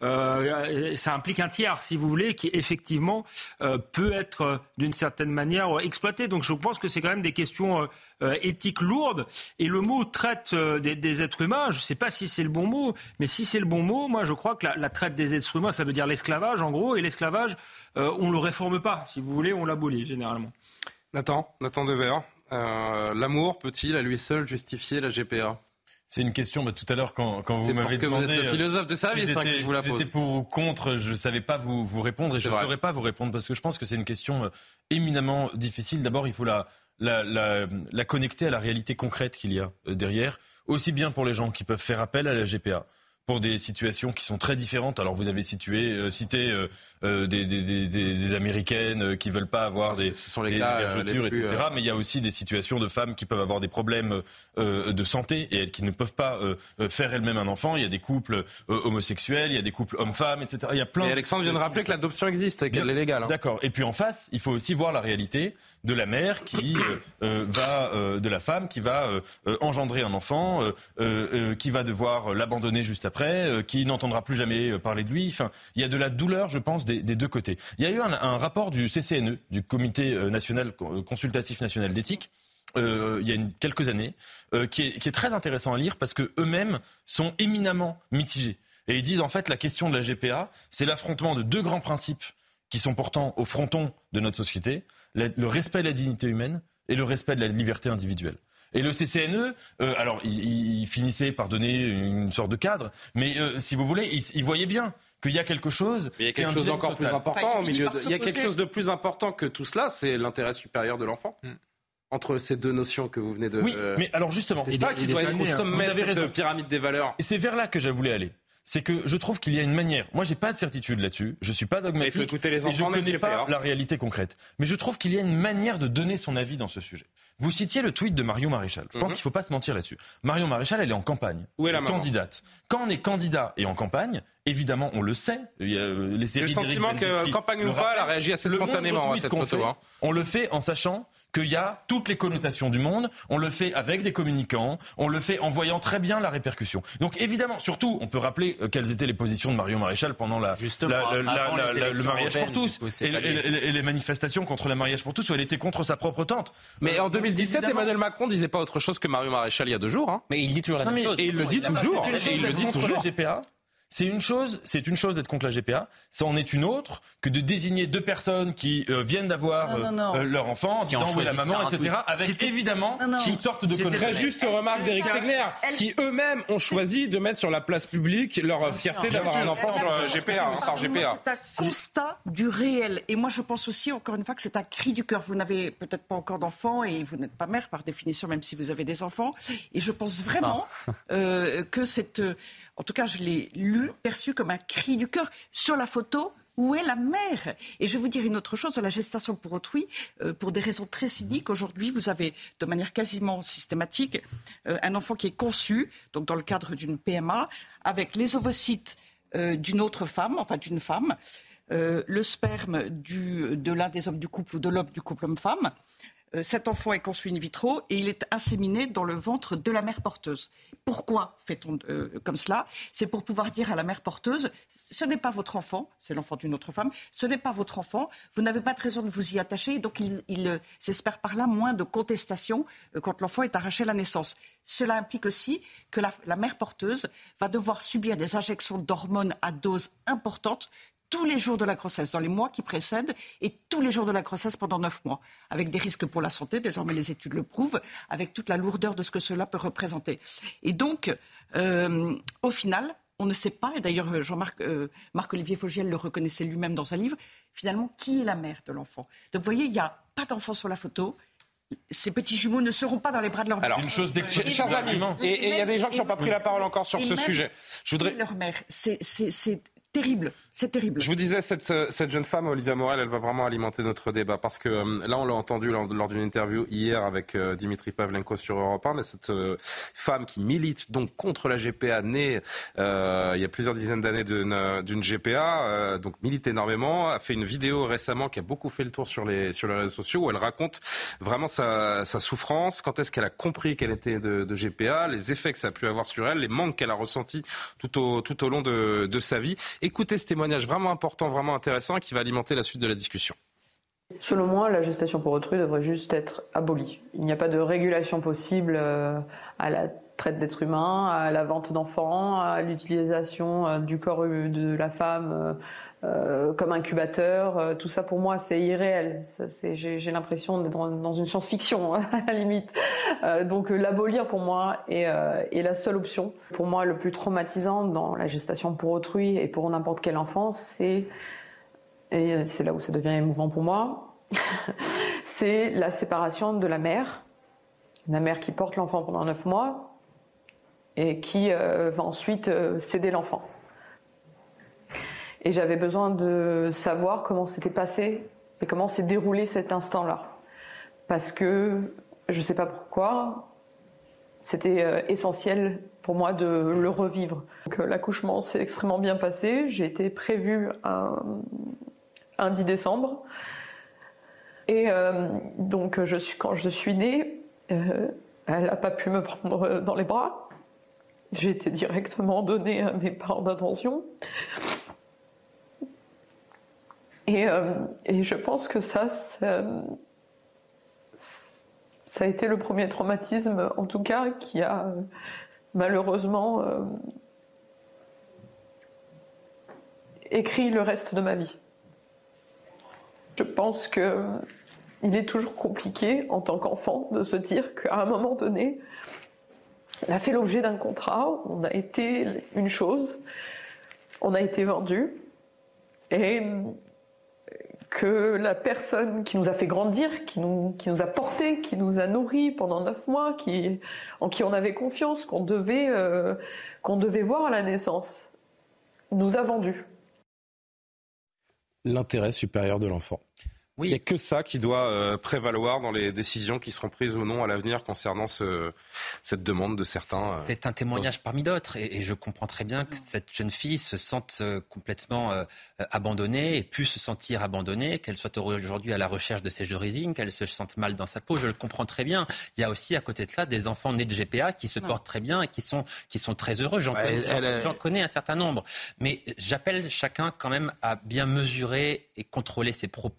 euh, ça implique un tiers, si vous voulez, qui effectivement euh, peut être euh, d'une certaine manière exploité. Donc, je pense que c'est quand même des questions euh, éthiques lourdes. Et le mot traite euh, des, des êtres humains. Je sais pas si c'est le bon mot, mais si c'est le bon mot, moi, je crois que la, la traite des êtres humains, ça veut dire l'esclavage, en gros. Et l'esclavage, euh, on le réforme pas. Si vous voulez, on l'abolit généralement. Nathan, Nathan Dever, euh, l'amour peut-il à lui seul justifier la G P A? C'est une question, bah, tout à l'heure, quand, quand vous c'est m'avez demandé... C'est parce que vous êtes le philosophe de service si hein, que je vous la si pose. J'étais pour ou contre, je ne savais pas vous, vous répondre, et c'est je ne saurais pas vous répondre, parce que je pense que c'est une question euh, éminemment difficile. D'abord, il faut la, la, la, la connecter à la réalité concrète qu'il y a euh, derrière, aussi bien pour les gens qui peuvent faire appel à la G P A, pour des situations qui sont très différentes. Alors vous avez situé, euh, cité euh, euh, des, des, des, des Américaines euh, qui veulent pas avoir des, Ce sont les des, cas, des vergetures, euh, plus, et cetera. Euh... Mais il y a aussi des situations de femmes qui peuvent avoir des problèmes euh, de santé et qui ne peuvent pas euh, faire elles-mêmes un enfant. Il y a des couples euh, homosexuels, il y a des couples hommes-femmes, et cetera. Il y a plein. Et Alexandre vient de rappeler que l'adoption existe et qu'elle est légale. Hein. D'accord. Et puis en face, il faut aussi voir la réalité de la mère qui euh, euh, va, euh, de la femme qui va euh, euh, engendrer un enfant, euh, euh, qui va devoir l'abandonner juste après, euh, qui n'entendra plus jamais parler de lui. Enfin, il y a de la douleur, je pense, des, des deux côtés. Il y a eu un, un rapport du C C N E, du Comité national consultatif national d'éthique, euh, il y a une, quelques années, euh, qui, est, qui est très intéressant à lire parce que eux-mêmes sont éminemment mitigés. Et ils disent en fait la question de la G P A, c'est l'affrontement de deux grands principes qui sont pourtant au fronton de notre société, le respect de la dignité humaine et le respect de la liberté individuelle. Et le C C N E, euh, alors il, il finissait par donner une sorte de cadre, mais euh, si vous voulez, il, il voyait bien qu'il y a quelque chose. Mais il y a quelque chose d'encore plus important enfin, au milieu. De, il y a quelque chose de plus important que tout cela, c'est l'intérêt supérieur de l'enfant. Mm. Entre ces deux notions que vous venez de. Oui, euh, mais alors justement, c'est ça qui doit être au sommet de cette pyramide des valeurs. Et c'est vers là que je voulais aller. C'est que je trouve qu'il y a une manière. Moi, j'ai pas de certitude là-dessus. Je suis pas dogmatique. Il faut écouter les enfants, et je connais pas la réalité concrète. Mais je trouve qu'il y a une manière de donner son avis dans ce sujet. Vous citiez le tweet de Marion Maréchal. Je pense mm-hmm. qu'il faut pas se mentir là-dessus. Marion Maréchal, elle est en campagne. Où est la maman ? Candidate. Quand on est candidat et en campagne, évidemment, on le sait. Il y a les séries. J'ai le sentiment que campagne ou pas, elle a réagi assez spontanément à cette photo. Fait, hein. On le fait en sachant qu'il y a toutes les connotations du monde, on le fait avec des communicants, on le fait en voyant très bien la répercussion. Donc évidemment, surtout, on peut rappeler euh, quelles étaient les positions de Marion Maréchal pendant la, la, la, la, la, le mariage pour tous coup, et, et, et les manifestations contre le mariage pour tous où elle était contre sa propre tante. Mais euh, en deux mille dix-sept, évidemment... Emmanuel Macron disait pas autre chose que Marion Maréchal il y a deux jours. Hein. Mais il dit toujours la non, même chose. Et il le dit toujours. Et il le dit toujours. La G P A, C'est une chose, c'est une chose d'être contre la G P A, ça en est une autre que de désigner deux personnes qui euh, viennent d'avoir non, non, non. Euh, leur enfant, qui ont choisi la maman, et cetera. Avec C'était... évidemment non, non. une sorte de très juste remarque d'Éric Tegner, qui eux-mêmes ont choisi de mettre sur la place publique leur fierté d'avoir un enfant sur G P A, hein, par G P A. C'est un constat du réel. Et moi, je pense aussi, encore une fois, que c'est un cri du cœur. Vous n'avez peut-être pas encore d'enfants et vous n'êtes pas mère par définition, même si vous avez des enfants. Et je pense vraiment euh, que c'est, euh, en tout cas, je l'ai lu, perçu comme un cri du cœur. Sur la photo, où est la mère ? Et je vais vous dire une autre chose, de la gestation pour autrui, euh, pour des raisons très cyniques. Aujourd'hui, vous avez, de manière quasiment systématique, euh, un enfant qui est conçu, donc dans le cadre d'une P M A, avec les ovocytes euh, d'une autre femme, enfin d'une femme, euh, le sperme du, de l'un des hommes du couple ou de l'homme du couple homme-femme. Euh, cet enfant est conçu in vitro et il est inséminé dans le ventre de la mère porteuse. Pourquoi fait-on euh, comme cela ? C'est pour pouvoir dire à la mère porteuse, ce n'est pas votre enfant, c'est l'enfant d'une autre femme, ce n'est pas votre enfant, vous n'avez pas de raison de vous y attacher, donc il, il euh, s'espère par là moins de contestation euh, quand l'enfant est arraché à la naissance. Cela implique aussi que la, la mère porteuse va devoir subir des injections d'hormones à dose importante tous les jours de la grossesse, dans les mois qui précèdent, et tous les jours de la grossesse pendant neuf mois, avec des risques pour la santé, désormais les études le prouvent, avec toute la lourdeur de ce que cela peut représenter. Et donc, euh, au final, on ne sait pas, et d'ailleurs Jean-Marc, euh, Marc-Olivier Fogiel le reconnaissait lui-même dans un livre, finalement, qui est la mère de l'enfant ? Donc vous voyez, il n'y a pas d'enfant sur la photo. Ces petits jumeaux ne seront pas dans les bras de leur mère. Alors, une chose chers amis, et il y a des gens qui n'ont pas pris la parole encore sur ce même, sujet. Je voudrais... Leur mère, c'est... c'est, c'est... terrible, c'est terrible. Je vous disais, cette, cette jeune femme, Olivia Morel, elle va vraiment alimenter notre débat. Parce que euh, là, on l'a entendu lors, lors d'une interview hier avec euh, Dimitri Pavlenko sur Europe un, mais cette euh, femme qui milite donc contre la G P A, née euh, il y a plusieurs dizaines d'années d'une, d'une G P A, euh, donc milite énormément, a fait une vidéo récemment qui a beaucoup fait le tour sur les, sur les réseaux sociaux, où elle raconte vraiment sa, sa souffrance, quand est-ce qu'elle a compris qu'elle était de, de G P A, les effets que ça a pu avoir sur elle, les manques qu'elle a ressentis tout au, tout au long de, de sa vie. Écoutez ce témoignage vraiment important, vraiment intéressant, qui va alimenter la suite de la discussion. Selon moi, la gestation pour autrui devrait juste être abolie. Il n'y a pas de régulation possible à la traite d'êtres humains, à la vente d'enfants, à l'utilisation du corps de la femme euh, comme incubateur. Tout ça, pour moi, c'est irréel. Ça, c'est, j'ai, j'ai l'impression d'être dans, dans une science-fiction, à la limite. Euh, donc l'abolir, pour moi, est, euh, est la seule option. Pour moi, le plus traumatisant dans la gestation pour autrui et pour n'importe quel enfant, c'est, et c'est là où ça devient émouvant pour moi, c'est la séparation de la mère, la mère qui porte l'enfant pendant neuf mois et qui euh, va ensuite euh, céder l'enfant. Et j'avais besoin de savoir comment s'était passé et comment s'est déroulé cet instant-là. Parce que, je ne sais pas pourquoi, c'était euh, essentiel pour moi de le revivre. Donc, euh, l'accouchement s'est extrêmement bien passé. J'ai été prévue un, un dix décembre. Et euh, donc, je suis, quand je suis née, euh, elle n'a pas pu me prendre dans les bras. J'ai été directement donnée à mes parents d'attention. Et, euh, et je pense que ça, ça, ça a été le premier traumatisme, en tout cas, qui a malheureusement euh, écrit le reste de ma vie. Je pense que il est toujours compliqué, en tant qu'enfant, de se dire qu'à un moment donné, on a fait l'objet d'un contrat, on a été une chose, on a été vendu, et que la personne qui nous a fait grandir, qui nous, qui nous a portés, qui nous a nourris pendant neuf mois, qui, en qui on avait confiance, qu'on devait, euh, qu'on devait voir à la naissance, nous a vendus. L'intérêt supérieur de l'enfant. Oui. Il n'y a que ça qui doit euh, prévaloir dans les décisions qui seront prises ou non à l'avenir concernant ce, cette demande de certains. Euh, C'est un témoignage parmi d'autres et, et je comprends très bien que cette jeune fille se sente euh, complètement euh, abandonnée et puisse se sentir abandonnée, qu'elle soit aujourd'hui à la recherche de ses origines, qu'elle se sente mal dans sa peau. Je le comprends très bien. Il y a aussi à côté de cela des enfants nés de G P A qui se ouais. portent très bien et qui sont, qui sont très heureux. J'en, ouais, connais, elle, elle, j'en connais un certain nombre. Mais j'appelle chacun quand même à bien mesurer et contrôler ses propos parce que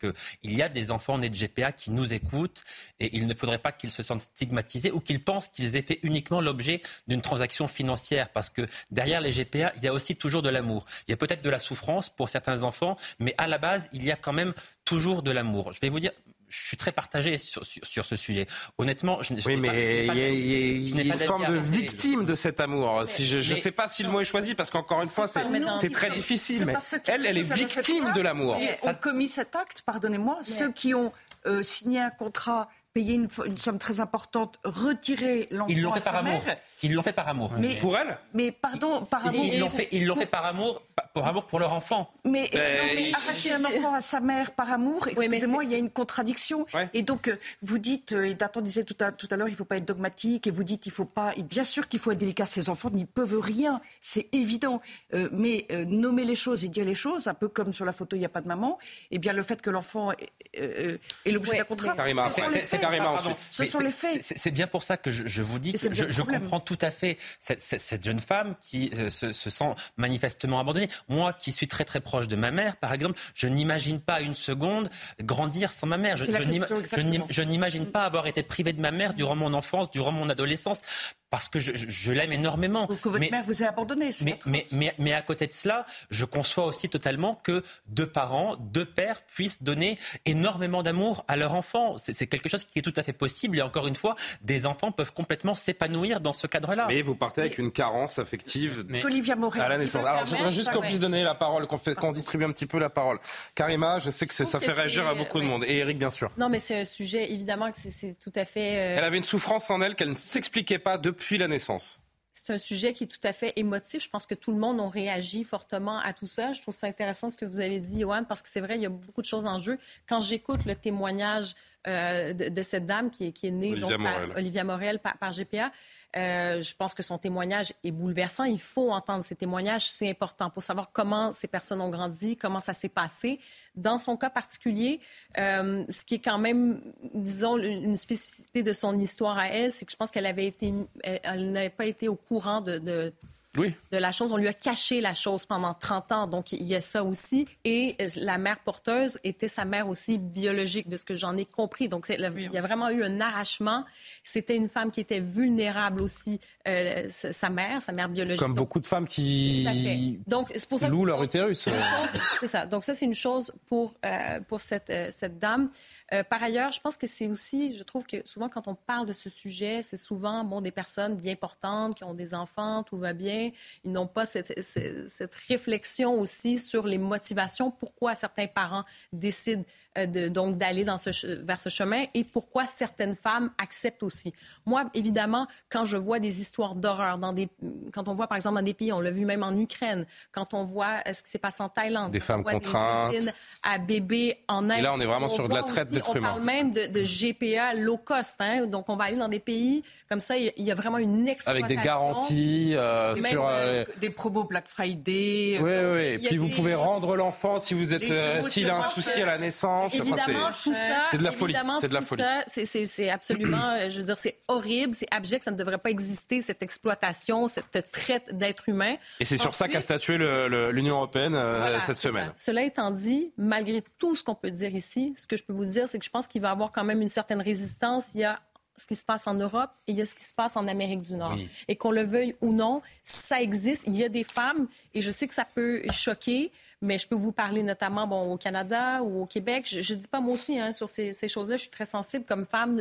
qu'il y a des enfants nés de G P A qui nous écoutent et il ne faudrait pas qu'ils se sentent stigmatisés ou qu'ils pensent qu'ils aient fait uniquement l'objet d'une transaction financière, parce que derrière les G P A, il y a aussi toujours de l'amour. Il y a peut-être de la souffrance pour certains enfants, mais à la base, il y a quand même toujours de l'amour. Je vais vous dire... Je suis très partagé sur, sur, sur ce sujet. Honnêtement, je, je oui, mais pas, il y a, y a, y a une forme de victime de cet amour. Mais, si je ne sais pas si le mot est choisi, parce qu'encore une fois, c'est, c'est très difficile. Mais elle, elle est victime de l'amour. Ils ont commis cet acte, pardonnez-moi. Mais... Ceux qui ont euh, signé un contrat, payé une, une somme très importante, retirer l'enfant Ils l'ont fait à sa par amour. mère. Ils l'ont fait par amour. Mais, pour elle Mais pardon, par amour. Ils l'ont fait, ils l'ont fait par amour, par amour pour leur enfant. Mais, euh, non, mais arracher un enfant à sa mère par amour, excusez-moi, oui, il y a une contradiction. Ouais. Et donc, vous dites, et Nathan disait tout à, tout à l'heure, il ne faut pas être dogmatique, et vous dites, il faut pas. Et bien sûr qu'il faut être délicat. Ces enfants n'y peuvent rien, c'est évident. Euh, mais euh, nommer les choses et dire les choses, un peu comme sur la photo, il n'y a pas de maman, et bien le fait que l'enfant est, euh, est l'objet ouais, d'un contrat. Carrément, c'est, c'est, c'est carrément ensuite. Ce sont les faits. C'est, c'est bien pour ça que je, je vous dis que je, je comprends tout à fait cette, cette, cette jeune femme qui euh, se, se sent manifestement abandonnée. Moi, qui suis très très proche de ma mère, par exemple, je n'imagine pas une seconde grandir sans ma mère. Je, je, n'ima, je, je n'imagine pas avoir été privé de ma mère durant mon enfance, durant mon adolescence, parce que je, je, je l'aime énormément. Donc que votre mais, mère vous ait abandonné. C'est mais, mais, mais, mais à côté de cela, je conçois aussi totalement que deux parents, deux pères puissent donner énormément d'amour à leur enfant. C'est, c'est quelque chose qui est tout à fait possible. Et encore une fois, des enfants peuvent complètement s'épanouir dans ce cadre-là. Mais vous partez avec une carence affective mais... Olivia Morel à la naissance. Alors, je voudrais juste qu'on puisse donner la parole, qu'on, fait, qu'on distribue un petit peu la parole. Karima, je sais que c'est, ça fait réagir à beaucoup ouais. de monde. Et Eric, bien sûr. Non, mais c'est un sujet, évidemment, que c'est, c'est tout à fait... Euh... Elle avait une souffrance en elle qu'elle ne s'expliquait pas depuis la naissance. C'est un sujet qui est tout à fait émotif. Je pense que tout le monde a réagi fortement à tout ça. Je trouve ça intéressant ce que vous avez dit, Yoann, parce que c'est vrai, il y a beaucoup de choses en jeu. Quand j'écoute le témoignage euh, de, de cette dame qui est, qui est née Olivia donc, Morel, par, Olivia Morel par, par G P A, Euh, je pense que son témoignage est bouleversant. Il faut entendre ces témoignages. C'est important pour savoir comment ces personnes ont grandi, comment ça s'est passé. Dans son cas particulier, euh, ce qui est quand même, disons, une spécificité de son histoire à elle, c'est que je pense qu'elle avait été, elle, elle n'avait pas été au courant de, de Oui. de la chose. On lui a caché la chose pendant trente ans. Donc, il y a ça aussi. Et la mère porteuse était sa mère aussi biologique, de ce que j'en ai compris. Donc, c'est, il y a vraiment eu un arrachement. C'était une femme qui était vulnérable aussi, euh, sa mère, sa mère biologique. Comme donc, beaucoup de femmes qui donc, c'est pour ça louent que, leur utérus. C'est, c'est ça. Donc, ça, c'est une chose pour, euh, pour cette, euh, cette dame. Euh, par ailleurs, je pense que c'est aussi, je trouve que souvent quand on parle de ce sujet, c'est souvent bon, des personnes bien portantes qui ont des enfants, tout va bien. Ils n'ont pas cette, cette, cette réflexion aussi sur les motivations, pourquoi certains parents décident euh, de, donc d'aller dans ce, vers ce chemin et pourquoi certaines femmes acceptent aussi. Moi, évidemment, quand je vois des histoires d'horreur, dans des, quand on voit par exemple dans des pays, on l'a vu même en Ukraine, quand on voit ce qui s'est passé en Thaïlande, des femmes contraintes, des usines à bébés en Inde. Et là, on est vraiment on sur de la traite aussi, d'êtres humains. On parle même de, de G P A low cost, hein, donc on va aller dans des pays comme ça, il y a vraiment une exploitation. Avec des garanties euh, sur... Euh, des promos Black Friday. Oui, oui, et puis vous des... pouvez rendre l'enfant si vous êtes, euh, s'il a un souci à la naissance. Évidemment, enfin, c'est, tout ça, c'est de la folie. C'est de la folie. Ça, c'est, c'est, c'est absolument, je veux dire, c'est horrible, c'est abject, ça ne devrait pas exister, cette exploitation, cette traite d'êtres humains. Et c'est sur Ensuite, ça qu'a statué le, le, l'Union européenne euh, voilà, cette semaine. Ça. Cela étant dit, malgré tout ce qu'on peut dire ici, ce que je peux vous dire, c'est que je pense qu'il va y avoir quand même une certaine résistance. Il y a ce qui se passe en Europe et il y a ce qui se passe en Amérique du Nord. Oui. Et qu'on le veuille ou non, ça existe. Il y a des femmes, et je sais que ça peut choquer, mais je peux vous parler notamment bon, au Canada ou au Québec. Je ne dis pas moi aussi hein, sur ces, ces choses-là. Je suis très sensible comme femme.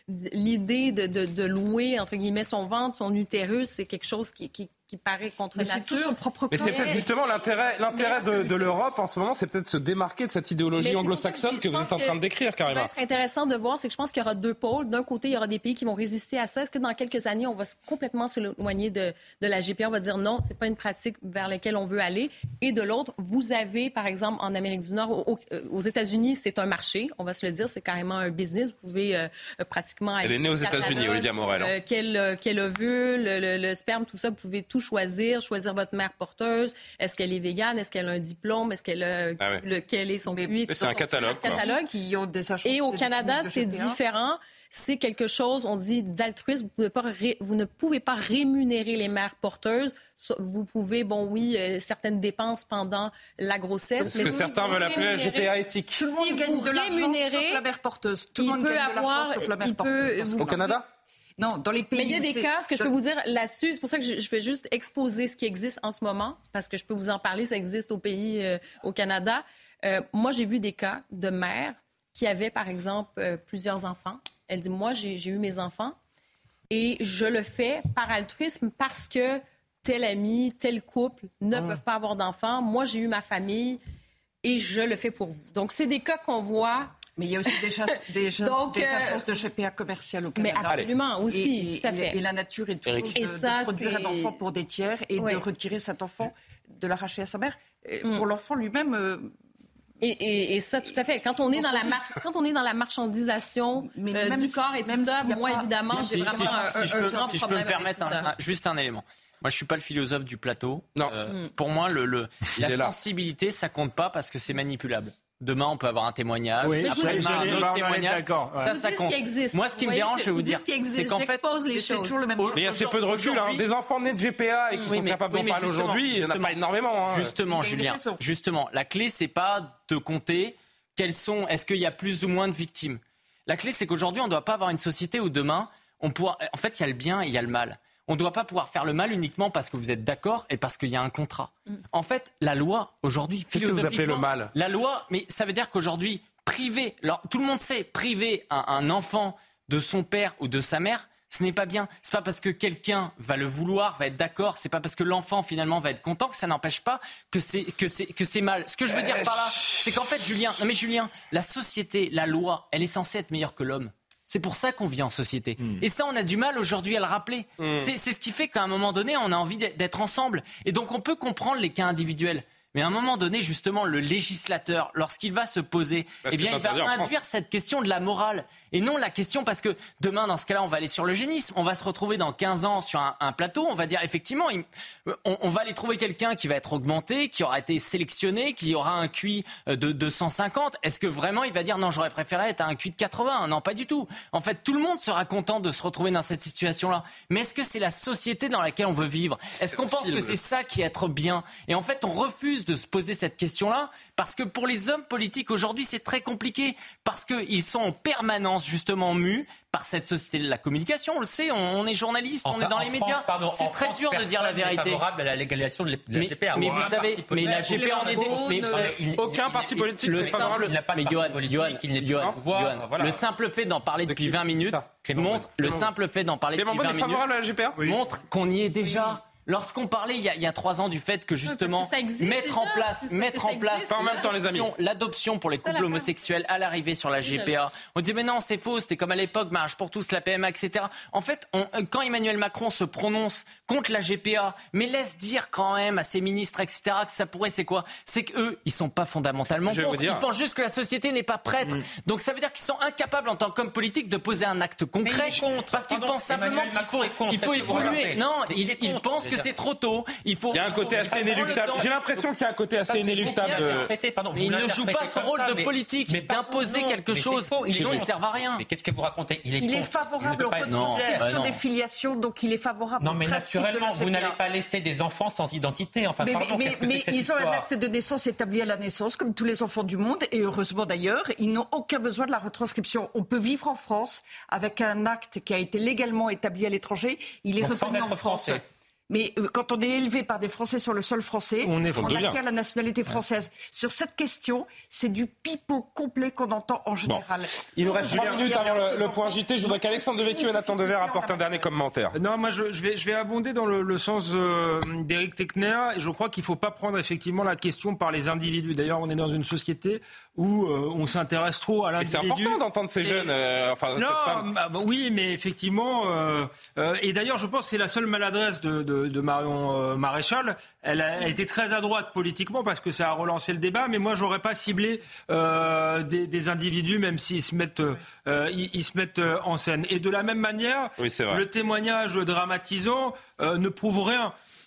L'idée de, de, de louer, entre guillemets, son ventre, son utérus, c'est quelque chose qui... qui qui paraît contre mais nature. C'est son propre mais c'est peut-être justement l'intérêt, l'intérêt de, de l'Europe en ce moment, c'est peut-être se démarquer de cette idéologie anglo-saxonne que, que vous êtes en train de décrire, carrément. Ce qui va être intéressant de voir, c'est que je pense qu'il y aura deux pôles. D'un côté, il y aura des pays qui vont résister à ça. Est-ce que dans quelques années, on va complètement s'éloigner de, de la G P A? On va dire non, c'est pas une pratique vers laquelle on veut aller. Et de l'autre, vous avez, par exemple, en Amérique du Nord, aux, aux États-Unis, c'est un marché. On va se le dire, c'est carrément un business. Vous pouvez euh, pratiquement... Elle est née aux États-Unis, Olivia Morel. Euh, quel, quel ovule, le, le, le sperme, tout ça, vous pouvez tout choisir, choisir votre mère porteuse. Est-ce qu'elle est végane? Est-ce qu'elle a un diplôme? Est-ce qu'elle a, ah ouais. le, quel est son Q I? C'est un catalogue. Un catalogue. Qui ont des Et au Canada, c'est différent. C'est quelque chose, on dit, d'altruisme. Vous, pas ré, vous ne pouvez pas rémunérer les mères porteuses. Vous pouvez, bon, oui, euh, certaines dépenses pendant la grossesse. C'est ce que certains veulent appeler la G P A éthique. Tout le monde si gagne de l'argent sauf la mère porteuse. Tout le monde gagne de l'argent sauf la mère porteuse. Au Canada? Non, dans les pays. Mais il y a des cas, ce que je peux vous dire là-dessus, c'est pour ça que je, je vais juste exposer ce qui existe en ce moment, parce que je peux vous en parler, ça existe au pays, euh, au Canada. Euh, moi, j'ai vu des cas de mères qui avaient, par exemple, euh, plusieurs enfants. Elle dit, moi, j'ai, j'ai eu mes enfants et je le fais par altruisme parce que tel ami, tel couple ne mmh. peuvent pas avoir d'enfants. Moi, j'ai eu ma famille et je le fais pour vous. Donc, c'est des cas qu'on voit. Mais il y a aussi des, chasse, des, chasse, Donc, des agences de G P A commerciales au Canada. Mais absolument, Allez. aussi, et, tout à fait. Et, et la nature est toujours de, et ça, de produire c'est... un enfant pour des tiers et oui. de retirer cet enfant, de l'arracher à sa mère. Mmh. Pour l'enfant lui-même... Euh, Et, et, et ça, tout à fait. Quand on est, dans la, mar- quand on est dans la marchandisation euh, du corps et tout ça, moi, pas... évidemment, si, j'ai si, vraiment si, un, si, un, je un peux, grand si problème. je peux me permettre un, un, juste un élément. Moi, je suis pas le philosophe du plateau. Non. Euh, mm. Pour moi, le, le, la sensibilité, ça compte pas parce que c'est manipulable. Demain, on peut avoir un témoignage. Oui. Après, demain, un autre témoignage. Ouais. Ça, ça compte. Ce Moi, ce qui me dérange, je vais vous dire, c'est qu'en fait, c'est toujours le même. Mais il y a assez peu de recul. Hein. Des enfants nés de G P A et qui oui, sont mais, capables oui, d'en parler aujourd'hui, il n'y en a pas énormément. Hein. Justement, Julien. Justement, la clé, c'est pas de compter quelles sont. Est-ce qu'il y a plus ou moins de victimes? La clé, c'est qu'aujourd'hui, on ne doit pas avoir une société où demain, on pourra. En fait, il y a le bien et il y a le mal. On ne doit pas pouvoir faire le mal uniquement parce que vous êtes d'accord et parce qu'il y a un contrat. Mm. En fait, la loi, aujourd'hui, qu'est-ce que vous appelez le mal? La loi, mais ça veut dire qu'aujourd'hui, priver, alors, tout le monde sait, priver un, un enfant de son père ou de sa mère, ce n'est pas bien. C'est pas parce que quelqu'un va le vouloir, va être d'accord, c'est pas parce que l'enfant finalement va être content que ça n'empêche pas que c'est, que c'est, que c'est mal. Ce que je veux dire par là, c'est qu'en fait, Julien, non mais Julien, la société, la loi, elle est censée être meilleure que l'homme. C'est pour ça qu'on vit en société. Mmh. Et ça, on a du mal aujourd'hui à le rappeler. Mmh. C'est, c'est ce qui fait qu'à un moment donné, on a envie d'être ensemble. Et donc, on peut comprendre les cas individuels. Mais à un moment donné, justement, le législateur, lorsqu'il va se poser, bah, eh bien, il va induire cette question de la morale. Et non la question, parce que demain, dans ce cas-là, on va aller sur l'eugénisme. On va se retrouver dans quinze ans sur un, un plateau. On va dire, effectivement, il, on, on va aller trouver quelqu'un qui va être augmenté, qui aura été sélectionné, qui aura un Q I de deux cent cinquante. Est-ce que vraiment, il va dire, non, j'aurais préféré être à un Q I de quatre-vingts? Non, pas du tout. En fait, tout le monde sera content de se retrouver dans cette situation-là. Mais est-ce que c'est la société dans laquelle on veut vivre? Est-ce qu'on pense que c'est ça qui est être bien? Et en fait, on refuse de se poser cette question-là, parce que pour les hommes politiques aujourd'hui, c'est très compliqué, parce qu'ils sont en permanence justement mus par cette société de la communication. On le sait, on, on est journaliste, enfin, on est dans les France, médias. Pardon, c'est très France, dur de dire la vérité. Favorable à la légalisation de la mais, G P A. Mais vous savez, mais la G P A en est... Mais il, aucun il, parti politique n'est favorable. Il n'a pas de parti politique, il n'est pas pouvoir. Voilà. Le simple fait d'en parler depuis vingt minutes montre, le simple fait d'en parler depuis vingt minutes montre qu'on y est déjà. Lorsqu'on parlait il y, a, il y a trois ans du fait que justement que mettre déjà, en place, mettre en place pas en même temps les amis, l'adoption pour les couples homosexuels à l'arrivée sur la G P A, on dit mais non c'est faux, c'était comme à l'époque mariage pour tous, la P M A, et cetera. En fait, on, quand Emmanuel Macron se prononce contre la G P A, mais laisse dire quand même à ses ministres, et cetera, que ça pourrait, c'est quoi? C'est qu'eux, ils sont pas fondamentalement contre. Ils pensent juste que la société n'est pas prête. Mmh. Donc ça veut dire qu'ils sont incapables en tant qu'homme politique de poser un acte concret, parce qu'ils pensent simplement qu'il faut, il faut évoluer. Non, ils, ils pensent que c'est trop tôt. Il faut. Il y a un côté assez inéluctable. J'ai l'impression qu'il y a un côté assez inéluctable. Mais il ne joue pas son rôle de politique, d'imposer quelque chose. Sinon, il ne sert à rien. Mais qu'est-ce que vous racontez? Il est, il est favorable aux retranscriptions des filiations, donc il est favorable. Non, mais naturellement, vous n'allez pas laisser des enfants sans identité. Enfin, mais, pardon, mais, qu'est-ce que mais c'est que cette ils ont histoire? un acte de naissance établi à la naissance, comme tous les enfants du monde, et heureusement d'ailleurs, ils n'ont aucun besoin de la retranscription. On peut vivre en France avec un acte qui a été légalement établi à l'étranger. Il est reconnu en France. Français. Mais euh, quand on est élevé par des Français sur le sol français, on, est, on acquiert la nationalité française. Ouais. Sur cette question, c'est du pipeau complet qu'on entend en général. Bon. Il nous reste trois minutes avant le, le point J T. Je voudrais qu'Alexandre Devecchio et Nathan Dever apportent un dernier commentaire. Non, moi je, je, vais, je vais abonder dans le, le sens euh, d'Éric Techner. Et je crois qu'il ne faut pas prendre effectivement la question par les individus. D'ailleurs, on est dans une société où euh, on s'intéresse trop à l'individu. Et c'est important d'entendre ces et... jeunes, euh, enfin non, cette femme. Bah, bah, oui, mais effectivement, euh, euh, et d'ailleurs, je pense que c'est la seule maladresse de, de, de Marion euh, Maréchal. Elle a, elle était très à droite politiquement parce que ça a relancé le débat, mais moi, j'aurais pas ciblé euh, des, des individus, même s'ils se mettent, euh, ils, ils se mettent en scène. Et de la même manière, oui, le témoignage dramatisant euh, ne prouve rien.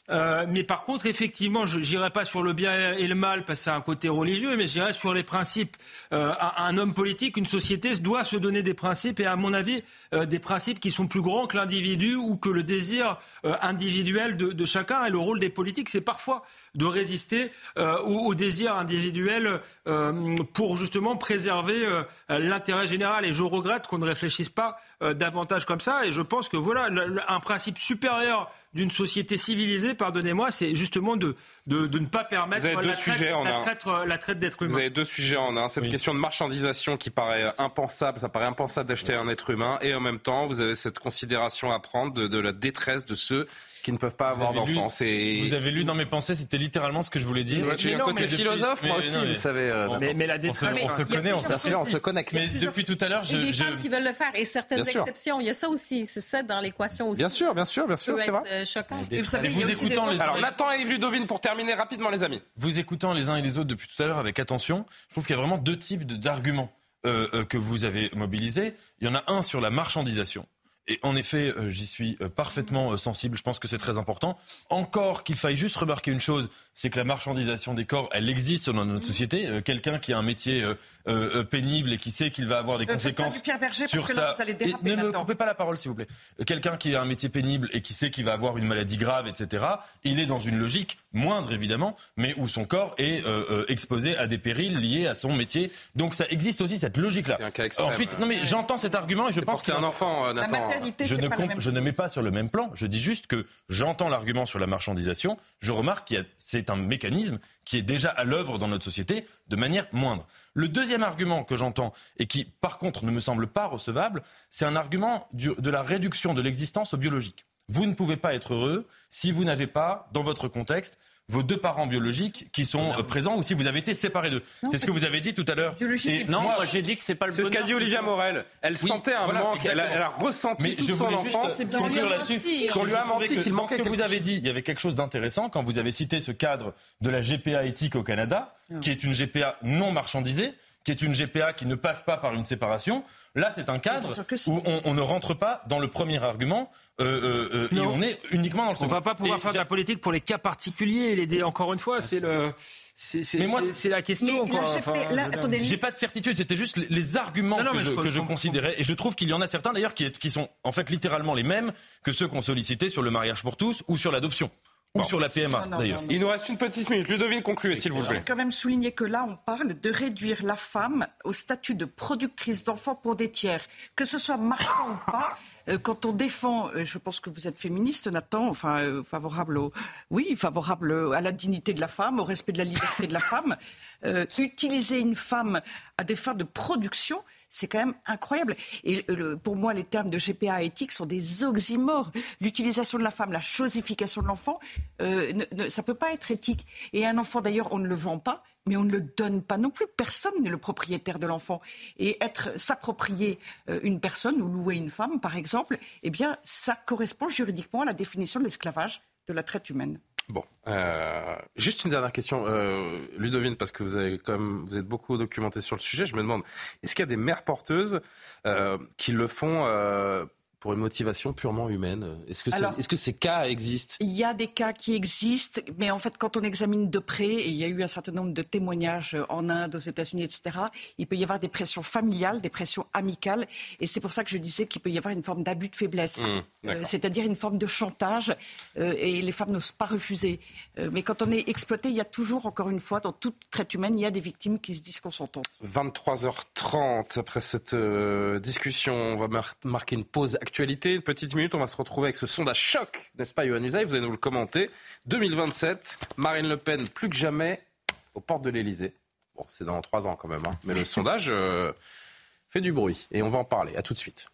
Euh, mais par contre, effectivement, je n'irai pas sur le bien et le mal parce que c'est un côté religieux, mais j'irai sur les principes. Euh, un, un homme politique, une société doit se donner des principes et à mon avis, euh, des principes qui sont plus grands que l'individu ou que le désir euh, individuel de, de chacun. Et le rôle des politiques, c'est parfois de résister euh, au, au désir individuel euh, pour justement préserver euh, l'intérêt général. Et je regrette qu'on ne réfléchisse pas euh, davantage comme ça. Et je pense que voilà, le, le, un principe supérieur d'une société civilisée, pardonnez-moi, c'est justement de, de, de ne pas permettre la traite, la, traite, la traite d'êtres humains. Vous avez deux sujets en un. Cette oui. question de marchandisation qui paraît impensable, ça paraît impensable d'acheter un être humain. Et en même temps, vous avez cette considération à prendre de, de la détresse de ceux qui ne peuvent pas avoir d'enfants. C'est... Vous avez lu dans mes pensées, c'était littéralement ce que je voulais dire. J'ai un côté depuis... philosophe, moi aussi, mais... vous savez. Euh, mais, mais la détresse... On se, on se connaît, on, sûr, on se connecte. Mais depuis tout à l'heure, je... Et des je... femmes qui veulent le faire, et certaines bien exceptions. Sûr. Il y a ça aussi, c'est ça dans l'équation aussi. Bien sûr, bien sûr, bien sûr, c'est vrai. Euh, choquant. Et vous, savez, vous écoutant les... Alors, Nathan et Yves Ludovine, pour terminer rapidement, les amis. Vous écoutant les uns et les autres depuis tout à l'heure avec attention, je trouve qu'il y a vraiment deux types d'arguments euh, euh, que vous avez mobilisés. Il y en a un sur la marchandisation. Et en effet, euh, j'y suis euh, parfaitement euh, sensible. Je pense que c'est très important. Encore qu'il faille juste remarquer une chose, c'est que la marchandisation des corps, elle existe dans notre société. Euh, quelqu'un qui a un métier euh, euh, pénible et qui sait qu'il va avoir des euh, conséquences Berger, sur sa... Et ne me coupez pas la parole, s'il vous plaît. Euh, quelqu'un qui a un métier pénible et qui sait qu'il va avoir une maladie grave, et cetera, il est dans une logique moindre, évidemment, mais où son corps est euh, euh, exposé à des périls liés à son métier. Donc ça existe aussi, cette logique-là. C'est un cas extrême. Ensuite, non mais j'entends cet argument et je c'est pense qu'il y a un enfant, euh, Nathan. Je ne, comp- je ne mets pas sur le même plan. Je dis juste que j'entends l'argument sur la marchandisation. Je remarque que c'est un mécanisme qui est déjà à l'œuvre dans notre société de manière moindre. Le deuxième argument que j'entends et qui, par contre, ne me semble pas recevable, c'est un argument du, de la réduction de l'existence au biologique. Vous ne pouvez pas être heureux si vous n'avez pas, dans votre contexte, vos deux parents biologiques qui sont euh, présents ou si vous avez été séparés d'eux. Non, c'est ce que vous avez dit tout à l'heure. Et non, moi j'ai dit que c'est pas le bonheur. C'est ce qu'a dit Olivia Morel. Elle oui, sentait un voilà, manque, elle a, elle a ressenti mais tout je son voulais enfance. Juste conclure là-dessus. Qu'on lui a menti qu'il manquait. Ce que vous avez dit, il y avait quelque chose d'intéressant quand vous avez cité ce cadre de la G P A éthique au Canada, non. qui est une G P A non marchandisée, qui est une G P A qui ne passe pas par une séparation. Là, c'est un cadre si. où on, on ne rentre pas dans le premier argument euh, euh, et on est uniquement dans le second. On ne va pas pouvoir et faire de la politique pour les cas particuliers et l'aider. Encore une fois, c'est le... C'est, c'est, mais moi, c'est, c'est la question. Quoi. Enfin, là, attendez, j'ai pas de certitude. C'était juste les, les arguments non, non, que, je, je, que je considérais, et je trouve qu'il y en a certains d'ailleurs qui, est, qui sont en fait littéralement les mêmes que ceux qu'on sollicitait sur le mariage pour tous ou sur l'adoption. Ou bon. Sur la P M A, non, non, d'ailleurs. Non, non. Il nous reste une petite minute. Ludovine, concluez, s'il vous plaît. Je vais quand même souligner que là, on parle de réduire la femme au statut de productrice d'enfants pour des tiers. Que ce soit marquant ou pas, euh, quand on défend, euh, je pense que vous êtes féministe, Nathan, enfin, euh, favorable au, oui, favorable à la dignité de la femme, au respect de la liberté de la femme, euh, utiliser une femme à des fins de production, c'est quand même incroyable. Et euh, pour moi, les termes de G P A éthique sont des oxymores. L'utilisation de la femme, la chosification de l'enfant, euh, ne, ne, ça ne peut pas être éthique. Et un enfant, d'ailleurs, on ne le vend pas, mais on ne le donne pas non plus. Personne n'est le propriétaire de l'enfant. Et être s'approprier euh, une personne ou louer une femme, par exemple, eh bien, ça correspond juridiquement à la définition de l'esclavage, de la traite humaine. Bon, euh, juste une dernière question, euh, Ludovine, parce que vous avez quand même, vous êtes beaucoup documenté sur le sujet. Je me demande, est-ce qu'il y a des mères porteuses euh, qui le font euh, pour une motivation purement humaine ? Est-ce que, Alors, est-ce que ces cas existent ? Il y a des cas qui existent, mais en fait, quand on examine de près, et il y a eu un certain nombre de témoignages en Inde, aux États-Unis, et cetera, il peut y avoir des pressions familiales, des pressions amicales, et c'est pour ça que je disais qu'il peut y avoir une forme d'abus de faiblesse, mmh, euh, c'est-à-dire une forme de chantage, euh, et les femmes n'osent pas refuser. Euh, mais quand on est exploité, il y a toujours, encore une fois, dans toute traite humaine, il y a des victimes qui se disent consentantes. vingt-trois heures trente, après cette euh, discussion, on va mar- marquer une pause actuelle. Actualité, une petite minute, on va se retrouver avec ce sondage choc, n'est-ce pas, Yohann Usaï ? Vous allez nous le commenter. deux mille vingt-sept, Marine Le Pen plus que jamais aux portes de l'Elysée. Bon, c'est dans trois ans quand même, hein. Mais le sondage euh, fait du bruit et on va en parler. À tout de suite.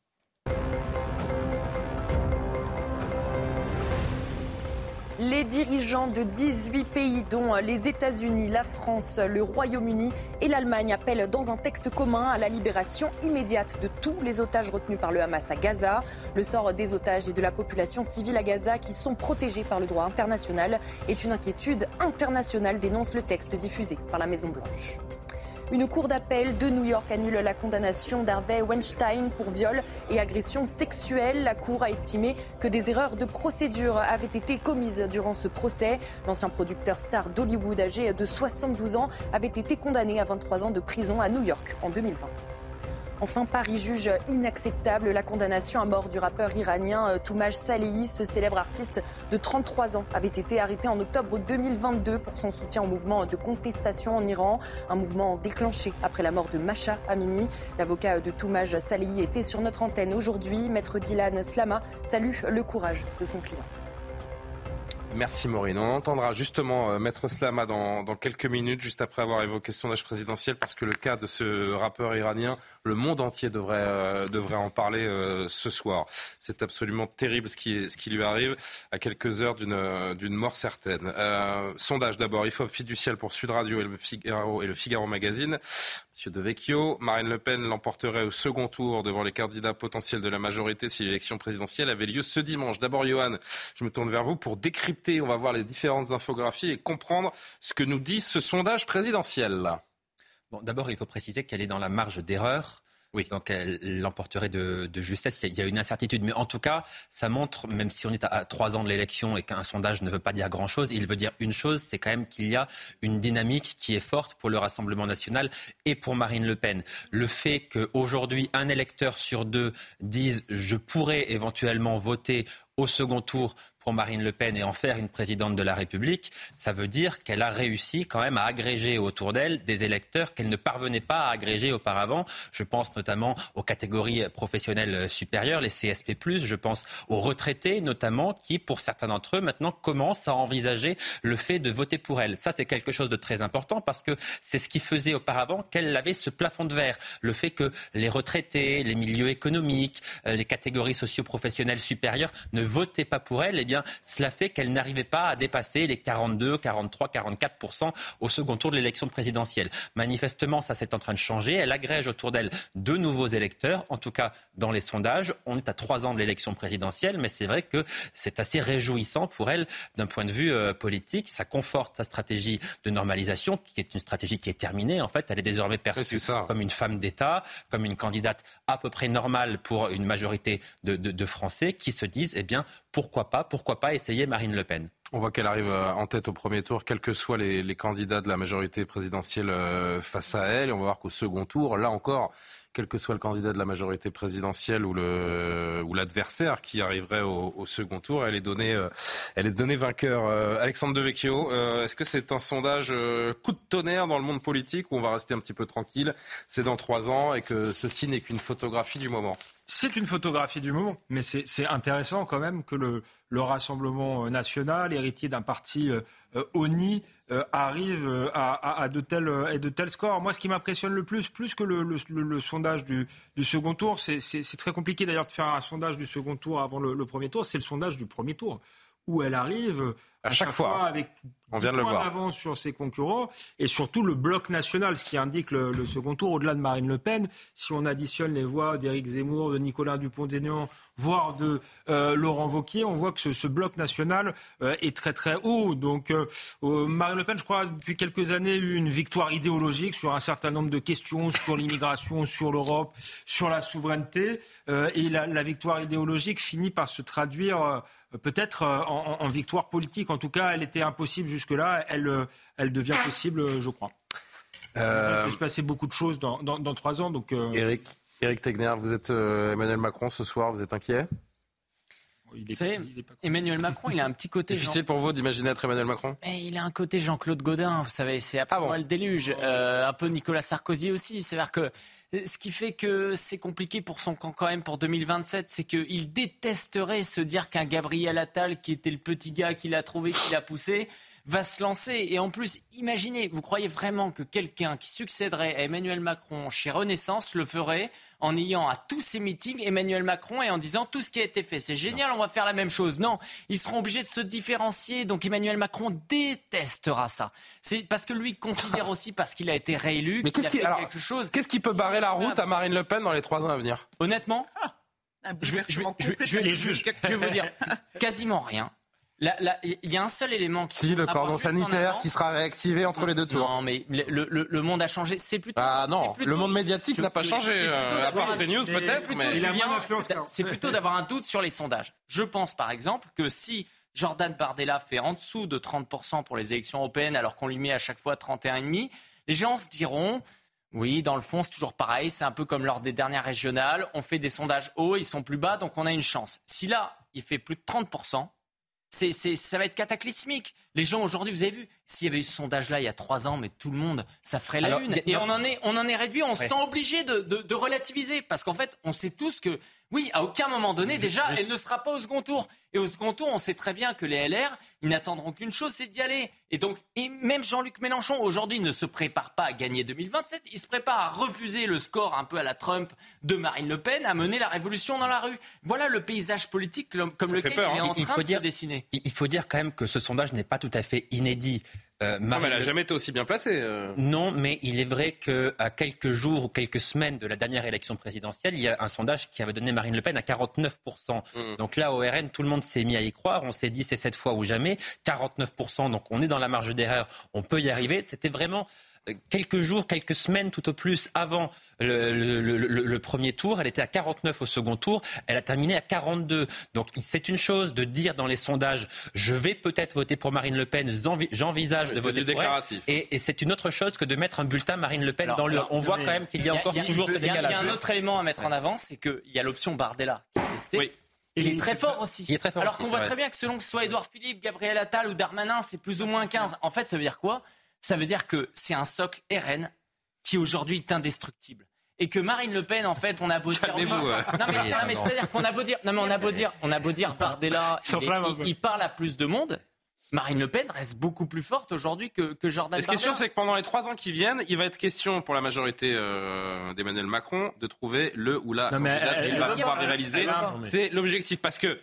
Les dirigeants de dix-huit pays, dont les États-Unis, la France, le Royaume-Uni et l'Allemagne, appellent dans un texte commun à la libération immédiate de tous les otages retenus par le Hamas à Gaza. Le sort des otages et de la population civile à Gaza, qui sont protégés par le droit international, est une inquiétude internationale, dénonce le texte diffusé par la Maison-Blanche. Une cour d'appel de New York annule la condamnation d'Harvey Weinstein pour viol et agression sexuelle. La cour a estimé que des erreurs de procédure avaient été commises durant ce procès. L'ancien producteur star d'Hollywood, âgé de soixante-douze ans, avait été condamné à vingt-trois ans de prison à New York en deux mille vingt. Enfin, Paris juge inacceptable la condamnation à mort du rappeur iranien Toumaj Salehi. Ce célèbre artiste de trente-trois ans avait été arrêté en octobre deux mille vingt-deux pour son soutien au mouvement de contestation en Iran. Un mouvement déclenché après la mort de Mahsa Amini. L'avocat de Toumaj Salehi était sur notre antenne aujourd'hui. Maître Dylan Slama salue le courage de son client. Merci Maureen. On entendra justement euh, Maître Slama dans, dans quelques minutes, juste après avoir évoqué ce sondage présidentiel, parce que le cas de ce rappeur iranien, le monde entier devrait, euh, devrait en parler euh, ce soir. C'est absolument terrible ce qui, ce qui lui arrive à quelques heures d'une, d'une mort certaine. Euh, sondage d'abord, I F O P fiducial pour Sud Radio et le Figaro, et le Figaro Magazine. Monsieur De Vecchio, Marine Le Pen l'emporterait au second tour devant les candidats potentiels de la majorité si l'élection présidentielle avait lieu ce dimanche. D'abord, Johan, je me tourne vers vous pour décrypter. On va voir les différentes infographies et comprendre ce que nous dit ce sondage présidentiel. Bon, d'abord, il faut préciser qu'elle est dans la marge d'erreur. Oui. Donc elle l'emporterait de, de justesse. Il y a une incertitude, mais en tout cas, ça montre, même si on est à, à trois ans de l'élection et qu'un sondage ne veut pas dire grand-chose, il veut dire une chose, c'est quand même qu'il y a une dynamique qui est forte pour le Rassemblement national et pour Marine Le Pen. Le fait qu'aujourd'hui, un électeur sur deux dise « je pourrais éventuellement voter » au second tour pour Marine Le Pen et en faire une présidente de la République, ça veut dire qu'elle a réussi quand même à agréger autour d'elle des électeurs qu'elle ne parvenait pas à agréger auparavant. Je pense notamment aux catégories professionnelles supérieures, les C S P plus, je pense aux retraités notamment, qui pour certains d'entre eux maintenant commencent à envisager le fait de voter pour elle. Ça, c'est quelque chose de très important parce que c'est ce qui faisait auparavant qu'elle avait ce plafond de verre. Le fait que les retraités, les milieux économiques, les catégories socio-professionnelles supérieures ne votaient pas pour elle, eh bien, cela fait qu'elle n'arrivait pas à dépasser les quarante-deux, quarante-trois, quarante-quatre pour cent au second tour de l'élection présidentielle. Manifestement, ça c'est en train de changer. Elle agrège autour d'elle de nouveaux électeurs, en tout cas dans les sondages. On est à trois ans de l'élection présidentielle, mais c'est vrai que c'est assez réjouissant pour elle d'un point de vue euh, politique. Ça conforte sa stratégie de normalisation, qui est une stratégie qui est terminée. En fait, elle est désormais perçue comme une femme d'État, comme une candidate à peu près normale pour une majorité de, de, de Français qui se disent, eh bien, pourquoi pas, pourquoi pas essayer Marine Le Pen. On voit qu'elle arrive en tête au premier tour, quels que soient les, les candidats de la majorité présidentielle face à elle. Et on va voir qu'au second tour, là encore, quel que soit le candidat de la majorité présidentielle ou, le, ou l'adversaire qui arriverait au, au second tour, elle est donnée, elle est donnée vainqueur. Euh, Alexandre De Vecchio, euh, est-ce que c'est un sondage euh, coup de tonnerre dans le monde politique où on va rester un petit peu tranquille, c'est dans trois ans et que ceci n'est qu'une photographie du moment? C'est une photographie du moment, mais c'est, c'est intéressant quand même que le, le Rassemblement national, héritier d'un parti euh, O N I, euh, arrive euh, à, à, à, de tels, à de tels scores. Moi, ce qui m'impressionne le plus, plus que le, le, le, le sondage du, du second tour, c'est, c'est, c'est très compliqué d'ailleurs de faire un sondage du second tour avant le, le premier tour, c'est le sondage du premier tour, où elle arrive à, à chaque, chaque fois, fois avec on vient de le voir, d'avance sur ses concurrents et surtout le bloc national, ce qui indique le, le second tour au-delà de Marine Le Pen. Si on additionne les voix d'Éric Zemmour, de Nicolas Dupont-Aignan, voire de euh, Laurent Wauquiez, on voit que ce, ce bloc national euh, est très très haut. Donc euh, euh, Marine Le Pen, je crois, depuis quelques années, a eu une victoire idéologique sur un certain nombre de questions, sur l'immigration, sur l'Europe, sur la souveraineté. Euh, et la, la victoire idéologique finit par se traduire euh, peut-être euh, en, en victoire politique. En tout cas, elle était impossible jusque-là. Elle, elle devient possible, je crois. Euh... Il peut se passer beaucoup de choses dans, dans, dans trois ans. Donc, euh... Éric, Éric Tegner, vous êtes euh, Emmanuel Macron ce soir, vous êtes inquiet? Vous savez, Emmanuel Macron, il a un petit côté... Difficile Jean... pour vous d'imaginer être Emmanuel Macron? Mais il a un côté Jean-Claude Gaudin, vous savez, c'est après ah bon. moi le déluge. Euh, un peu Nicolas Sarkozy aussi. C'est-à-dire que ce qui fait que c'est compliqué pour son camp quand même pour deux mille vingt-sept, c'est qu'il détesterait se dire qu'un Gabriel Attal, qui était le petit gars qu'il a trouvé, qu'il a poussé, va se lancer. Et en plus, imaginez, vous croyez vraiment que quelqu'un qui succéderait à Emmanuel Macron chez Renaissance le ferait en ayant à tous ses meetings Emmanuel Macron et en disant tout ce qui a été fait, c'est génial, on va faire la même chose. Non, ils seront obligés de se différencier. Donc Emmanuel Macron détestera ça. C'est parce que lui considère aussi, parce qu'il a été réélu, mais qu'il qu'est-ce a fait qui, alors, quelque chose. Qu'est-ce qui peut barrer la route à Marine Le Pen dans les trois ans à venir? Honnêtement, ah, je, vais, je, vais, je, vais, je, vais, je, vais, je vais vous dire quasiment rien. il y a un seul élément qui... Si, le cordon sanitaire qui sera réactivé entre les deux tours. Non, mais le, le, le monde a changé. C'est plutôt... Ah non, plutôt, le monde médiatique n'a pas changé. Euh, à part CNews peut-être, mais... Julien, c'est plutôt d'avoir un doute sur les sondages. Je pense par exemple que si Jordan Bardella fait en dessous de trente pour cent pour les élections européennes alors qu'on lui met à chaque fois trente et un virgule cinq, les gens se diront... Oui, dans le fond, c'est toujours pareil. C'est un peu comme lors des dernières régionales. On fait des sondages hauts, ils sont plus bas, donc on a une chance. Si là, il fait plus de trente pour cent, c'est, c'est, ça va être cataclysmique. Les gens, aujourd'hui, vous avez vu, s'il y avait eu ce sondage-là il y a trois ans, mais tout le monde, ça ferait la Alors, une. Et non. on en est, on en est réduit, on ouais. se sent obligé de, de, de relativiser. Parce qu'en fait, on sait tous que, oui, à aucun moment donné, déjà, elle ne sera pas au second tour. Et au second tour, on sait très bien que les L R, ils n'attendront qu'une chose, c'est d'y aller. Et donc, et même Jean-Luc Mélenchon, aujourd'hui, ne se prépare pas à gagner deux mille vingt-sept. Il se prépare à refuser le score un peu à la Trump de Marine Le Pen, à mener la révolution dans la rue. Voilà le paysage politique comme, comme lequel peur, il est hein. en train il faut de dire, se dessiner. Il faut dire quand même que ce sondage n'est pas tout à fait inédit. Euh, non, mais elle n'a jamais été aussi bien placée. Euh... Non, mais il est vrai qu'à quelques jours ou quelques semaines de la dernière élection présidentielle, il y a un sondage qui avait donné Marine Le Pen à quarante-neuf pour cent. Mmh. Donc là, au R N, tout le monde s'est mis à y croire. On s'est dit, c'est cette fois ou jamais. quarante-neuf pour cent, donc on est dans la marge d'erreur. On peut y arriver. C'était vraiment... quelques jours, quelques semaines tout au plus avant le, le, le, le, le premier tour. Elle était à quarante-neuf au second tour. Elle a terminé à quarante-deux. Donc c'est une chose de dire dans les sondages, je vais peut-être voter pour Marine Le Pen, j'envisage de voter pour elle. Et, et c'est une autre chose que de mettre un bulletin Marine Le Pen alors, dans l'urne. On voit mais, quand même qu'il y a, y a encore y a, toujours ce décalage. Il y a un autre élément à mettre en avant, c'est qu'il y a l'option Bardella qui est testée. Oui. Il est très fort aussi. Il est très fort Alors aussi, qu'on voit vrai. très bien que selon que ce soit Édouard Philippe, Gabriel Attal ou Darmanin, c'est plus ou moins quinze. En fait, ça veut dire quoi ? Ça veut dire que c'est un socle R N qui aujourd'hui est indestructible. Et que Marine Le Pen, en fait, on a beau dire... Oui, euh... non, mais, non, mais c'est-à-dire qu'on a beau dire... Non, mais on a beau dire, on a beau dire Bardella, il, est, il, il parle à plus de monde. Marine Le Pen reste beaucoup plus forte aujourd'hui que, que Jordan Bardella. Ce qui est sûr, c'est que pendant les trois ans qui viennent, il va être question pour la majorité euh, d'Emmanuel Macron de trouver le ou la non, candidate qu'il va pouvoir rivaliser. C'est l'objectif, parce que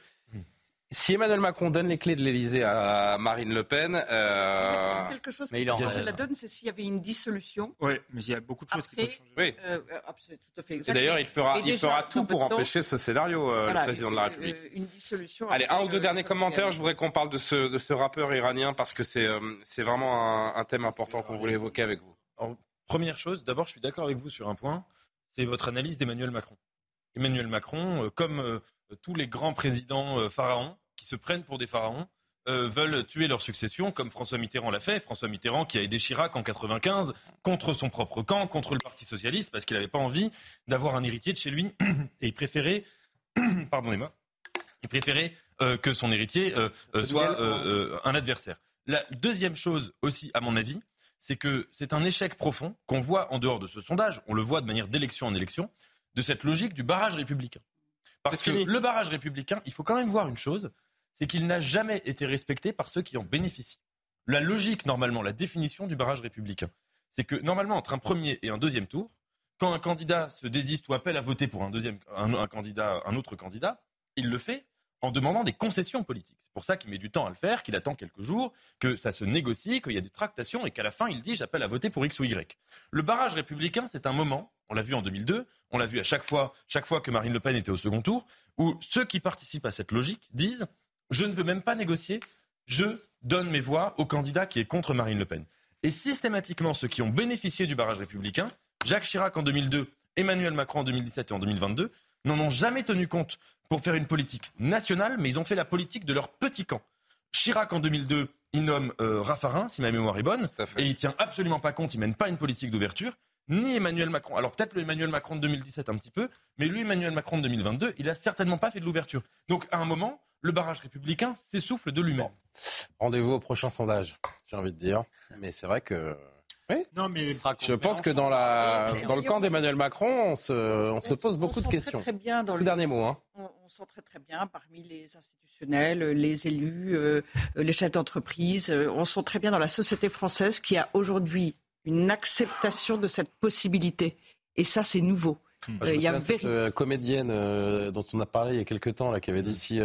si Emmanuel Macron donne les clés de l'Elysée à Marine Le Pen... Euh... Quelque chose mais qui peut changer la donne, c'est s'il y avait une dissolution. Oui, mais il y a beaucoup de choses Après, qui peuvent changer. Oui. Euh, c'est tout à fait exact. Et d'ailleurs, il fera, il déjà, fera tout pour empêcher ce scénario, euh, voilà, le président de la République. Euh, une dissolution... Allez, un ou deux derniers commentaires. Je voudrais qu'on parle de ce, de ce rappeur iranien, parce que c'est, euh, c'est vraiment un, un thème important qu'on voulait évoquer avec vous. Alors, première chose, d'abord, je suis d'accord avec vous sur un point, c'est votre analyse d'Emmanuel Macron. Emmanuel Macron, euh, comme euh, tous les grands présidents euh, pharaons, qui se prennent pour des pharaons, euh, veulent tuer leur succession, comme François Mitterrand l'a fait. François Mitterrand qui a aidé Chirac en quatre-vingt-quinze contre son propre camp, contre le Parti socialiste, parce qu'il n'avait pas envie d'avoir un héritier de chez lui. Et il préférait, pardonnez-moi, il préférait euh, que son héritier euh, euh, soit euh, euh, un adversaire. La deuxième chose aussi, à mon avis, c'est que c'est un échec profond qu'on voit en dehors de ce sondage, on le voit de manière d'élection en élection, de cette logique du barrage républicain. Parce que le barrage républicain, il faut quand même voir une chose, c'est qu'il n'a jamais été respecté par ceux qui en bénéficient. La logique, normalement, la définition du barrage républicain, c'est que normalement, entre un premier et un deuxième tour, quand un candidat se désiste ou appelle à voter pour un, deuxième, un, un, candidat, un autre candidat, il le fait en demandant des concessions politiques. C'est pour ça qu'il met du temps à le faire, qu'il attend quelques jours, que ça se négocie, qu'il y a des tractations et qu'à la fin, il dit « j'appelle à voter pour X ou Y ». Le barrage républicain, c'est un moment, on l'a vu en deux mille deux, on l'a vu à chaque fois, chaque fois que Marine Le Pen était au second tour, où ceux qui participent à cette logique disent « je ne veux même pas négocier, je donne mes voix au candidat qui est contre Marine Le Pen ». Et systématiquement, ceux qui ont bénéficié du barrage républicain, Jacques Chirac en deux mille deux, Emmanuel Macron en deux mille dix-sept et en deux mille vingt-deux, n'en ont jamais tenu compte pour faire une politique nationale, mais ils ont fait la politique de leur petit camp. Chirac en deux mille deux, il nomme euh, Raffarin, si ma mémoire est bonne, et il tient absolument pas compte, il mène pas une politique d'ouverture, ni Emmanuel Macron. Alors peut-être le Emmanuel Macron de deux mille dix-sept un petit peu, mais lui, Emmanuel Macron de deux mille vingt-deux, il a certainement pas fait de l'ouverture. Donc à un moment, le barrage républicain s'essouffle de lui-même. Rendez-vous au prochain sondage, j'ai envie de dire. Mais c'est vrai que... Oui. Non, mais je pense que dans, la, dans le camp d'Emmanuel Macron, on se, on se pose beaucoup de questions. Très, très bien dans Tout le dernier mot. Hein. On, on sent très très bien parmi les institutionnels, les élus, euh, les chefs d'entreprise. Euh, on sent très bien dans la société française qu'il y a aujourd'hui une acceptation de cette possibilité. Et ça, c'est nouveau. Mmh. Euh, il y a cette véri... euh, comédienne euh, dont on a parlé il y a quelques temps, là, qui avait dit si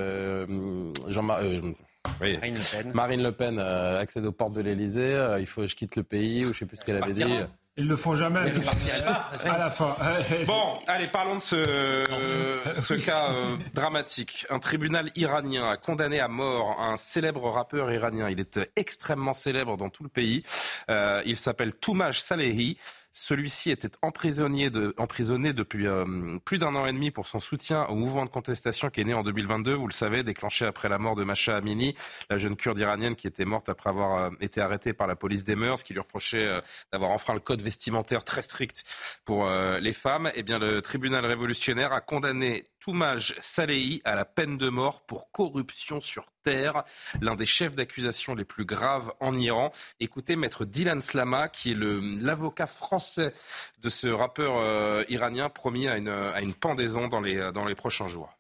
euh, Jean-Marc... Euh, Oui. Marine Le Pen, Marine Le Pen euh, accède aux portes de l'Elysée, euh, il faut que je quitte le pays, ou je ne sais plus ce qu'elle avait dit. Ils le font jamais. À la fin. Bon, allez, parlons de ce, ce cas euh, dramatique. Un tribunal iranien a condamné à mort un célèbre rappeur iranien. Il est extrêmement célèbre dans tout le pays. Euh, il s'appelle Toumaj Salehi. Celui-ci était emprisonné, de, emprisonné depuis euh, plus d'un an et demi pour son soutien au mouvement de contestation qui est né en deux mille vingt-deux, vous le savez, déclenché après la mort de Masha Amini, la jeune kurde iranienne qui était morte après avoir euh, été arrêtée par la police des mœurs, qui lui reprochait euh, d'avoir enfreint le code vestimentaire très strict pour euh, les femmes. Eh bien, le tribunal révolutionnaire a condamné Toumaj Salehi à la peine de mort pour corruption sur terre, l'un des chefs d'accusation les plus graves en Iran. Écoutez, maître Dilan Slama, qui est le, l'avocat français de ce rappeur euh, iranien, promis à une, à une pendaison dans les, dans les prochains jours.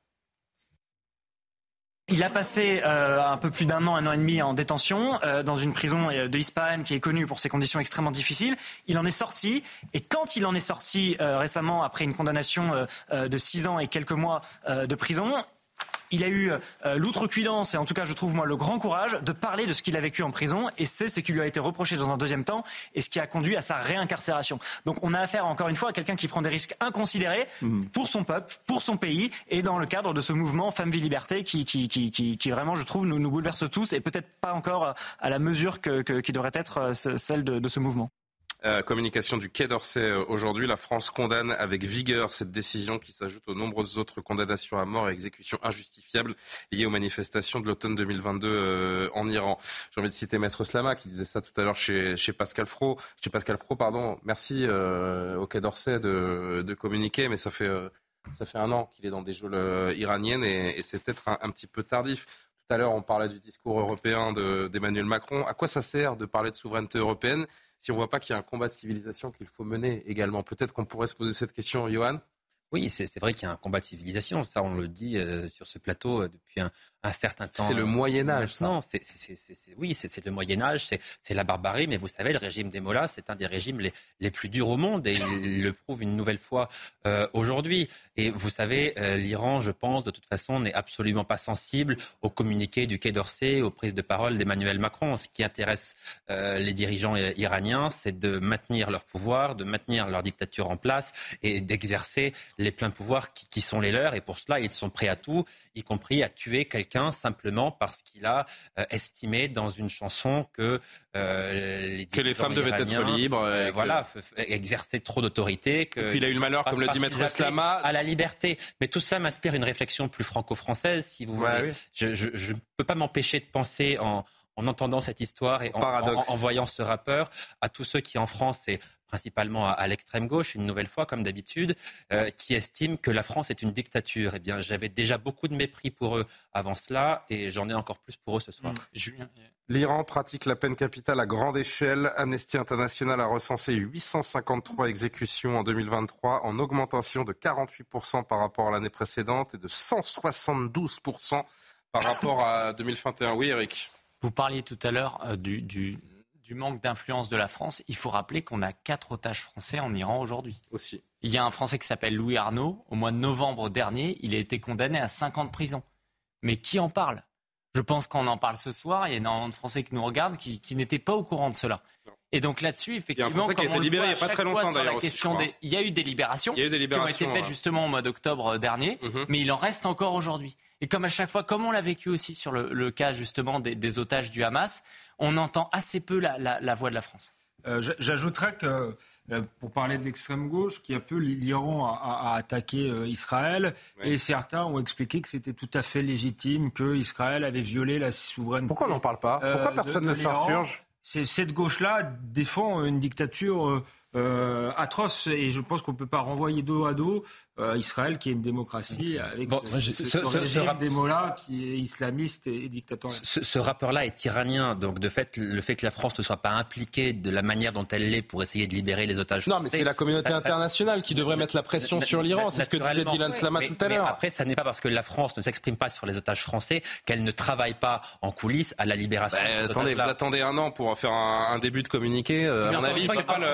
Il a passé euh, un peu plus d'un an, un an et demi en détention euh, dans une prison de Ispahan qui est connue pour ses conditions extrêmement difficiles. Il en est sorti et quand il en est sorti euh, récemment après une condamnation euh, de six ans et quelques mois euh, de prison, il a eu euh, l'outrecuidance et en tout cas je trouve moi le grand courage de parler de ce qu'il a vécu en prison et c'est ce qui lui a été reproché dans un deuxième temps et ce qui a conduit à sa réincarcération. Donc on a affaire encore une fois à quelqu'un qui prend des risques inconsidérés mmh. pour son peuple, pour son pays et dans le cadre de ce mouvement Femmes, Vie, Liberté qui, qui, qui, qui, qui vraiment je trouve nous, nous bouleverse tous et peut-être pas encore à la mesure que, que, qui devrait être celle de, de ce mouvement. Euh, communication du Quai d'Orsay aujourd'hui. La France condamne avec vigueur cette décision qui s'ajoute aux nombreuses autres condamnations à mort et exécutions injustifiables liées aux manifestations de l'automne deux mille vingt-deux euh, en Iran. J'ai envie de citer Maître Slama qui disait ça tout à l'heure chez, chez Pascal Pro. Chez Pascal Pro, pardon. Merci euh, au Quai d'Orsay de, de communiquer, mais ça fait, euh, ça fait un an qu'il est dans des geôles euh, iraniennes et, et c'est peut-être un, un petit peu tardif. Tout à l'heure, on parlait du discours européen de, d'Emmanuel Macron. À quoi ça sert de parler de souveraineté européenne si on ne voit pas qu'il y a un combat de civilisation qu'il faut mener également? Peut-être qu'on pourrait se poser cette question, Johan. Oui, c'est, c'est vrai qu'il y a un combat de civilisation. Ça, on le dit euh, sur ce plateau euh, depuis un, un certain temps. C'est le Moyen-Âge, ça. Non, c'est, c'est, c'est, c'est, c'est, oui, c'est, c'est le Moyen-Âge, c'est, c'est la barbarie. Mais vous savez, le régime des Mollahs, c'est un des régimes les, les plus durs au monde et il le prouve une nouvelle fois euh, aujourd'hui. Et vous savez, euh, l'Iran, je pense, de toute façon, n'est absolument pas sensible au communiqué du Quai d'Orsay, aux prises de parole d'Emmanuel Macron. Ce qui intéresse euh, les dirigeants iraniens, c'est de maintenir leur pouvoir, de maintenir leur dictature en place et d'exercer les pleins pouvoirs qui, qui sont les leurs. Et pour cela, ils sont prêts à tout, y compris à tuer quelqu'un simplement parce qu'il a euh, estimé dans une chanson que euh, les, que les femmes devaient être libres. Euh, que... Voilà, f- f- exercer trop d'autorité. Que, et puis il a eu le malheur, comme le dit Maître Slama, à la liberté. Mais tout cela m'inspire une réflexion plus franco-française, si vous ouais, voulez. Oui. Je ne peux pas m'empêcher de penser en, en entendant cette histoire et en, en, en voyant ce rappeur à tous ceux qui en France et principalement à, à l'extrême gauche, une nouvelle fois, comme d'habitude, euh, qui estiment que la France est une dictature. Eh bien, j'avais déjà beaucoup de mépris pour eux avant cela, et j'en ai encore plus pour eux ce soir. Mmh. Julien. L'Iran pratique la peine capitale à grande échelle. Amnesty International a recensé huit cent cinquante-trois exécutions en deux mille vingt-trois, en augmentation de quarante-huit pour cent par rapport à l'année précédente et de cent soixante-douze pour cent par rapport à deux mille vingt et un. Oui, Eric. Vous parliez tout à l'heure euh, du... du... du manque d'influence de la France. Il faut rappeler qu'on a quatre otages français en Iran aujourd'hui. Aussi. Il y a un Français qui s'appelle Louis Arnaud. Au mois de novembre dernier, il a été condamné à cinq ans de prison. Mais qui en parle ? Je pense qu'on en parle ce soir. Il y a énormément de Français qui nous regardent qui, qui n'étaient pas au courant de cela. Non. Et donc là-dessus, effectivement, il y a un Français qui a été libéré il n'y a pas très longtemps d'ailleurs. Aussi, des... Il y a eu des libérations, il y a eu des libérations qui ont été faites ouais. justement au mois d'octobre dernier, mm-hmm. mais il en reste encore aujourd'hui. Et comme à chaque fois, comme on l'a vécu aussi sur le, le cas justement des, des otages du Hamas, on entend assez peu la, la, la voix de la France. Euh, j'ajouterais que, euh, pour parler de l'extrême gauche, qu'il y a peu l'Iran a, a attaqué euh, Israël oui. et certains ont expliqué que c'était tout à fait légitime que Israël avait violé la souveraineté. Pourquoi on n'en parle pas ? Pourquoi euh, personne de, de ne s'insurge ? C'est, cette gauche-là défend une dictature euh, euh, atroce et je pense qu'on ne peut pas renvoyer dos à dos euh, Israël qui est une démocratie avec bon, ce, ce, ce, ce, ce, ce rap... des Mollahs qui est islamiste et, et dictatorial. Ce, ce rappeur-là est iranien, donc de fait, le fait que la France ne soit pas impliquée de la manière dont elle l'est pour essayer de libérer les otages non, français... Non, mais c'est la communauté ça, internationale ça, qui devrait mettre la pression na, sur l'Iran, c'est ce que disait Dilan Slama mais, tout à l'heure. Mais après, ça n'est pas parce que la France ne s'exprime pas sur les otages français qu'elle ne travaille pas en coulisses à la libération. Bah, attendez, vous attendez un an pour faire un, un début de communiqué. Euh, à mon avis, c'est pas, le, c'est pas la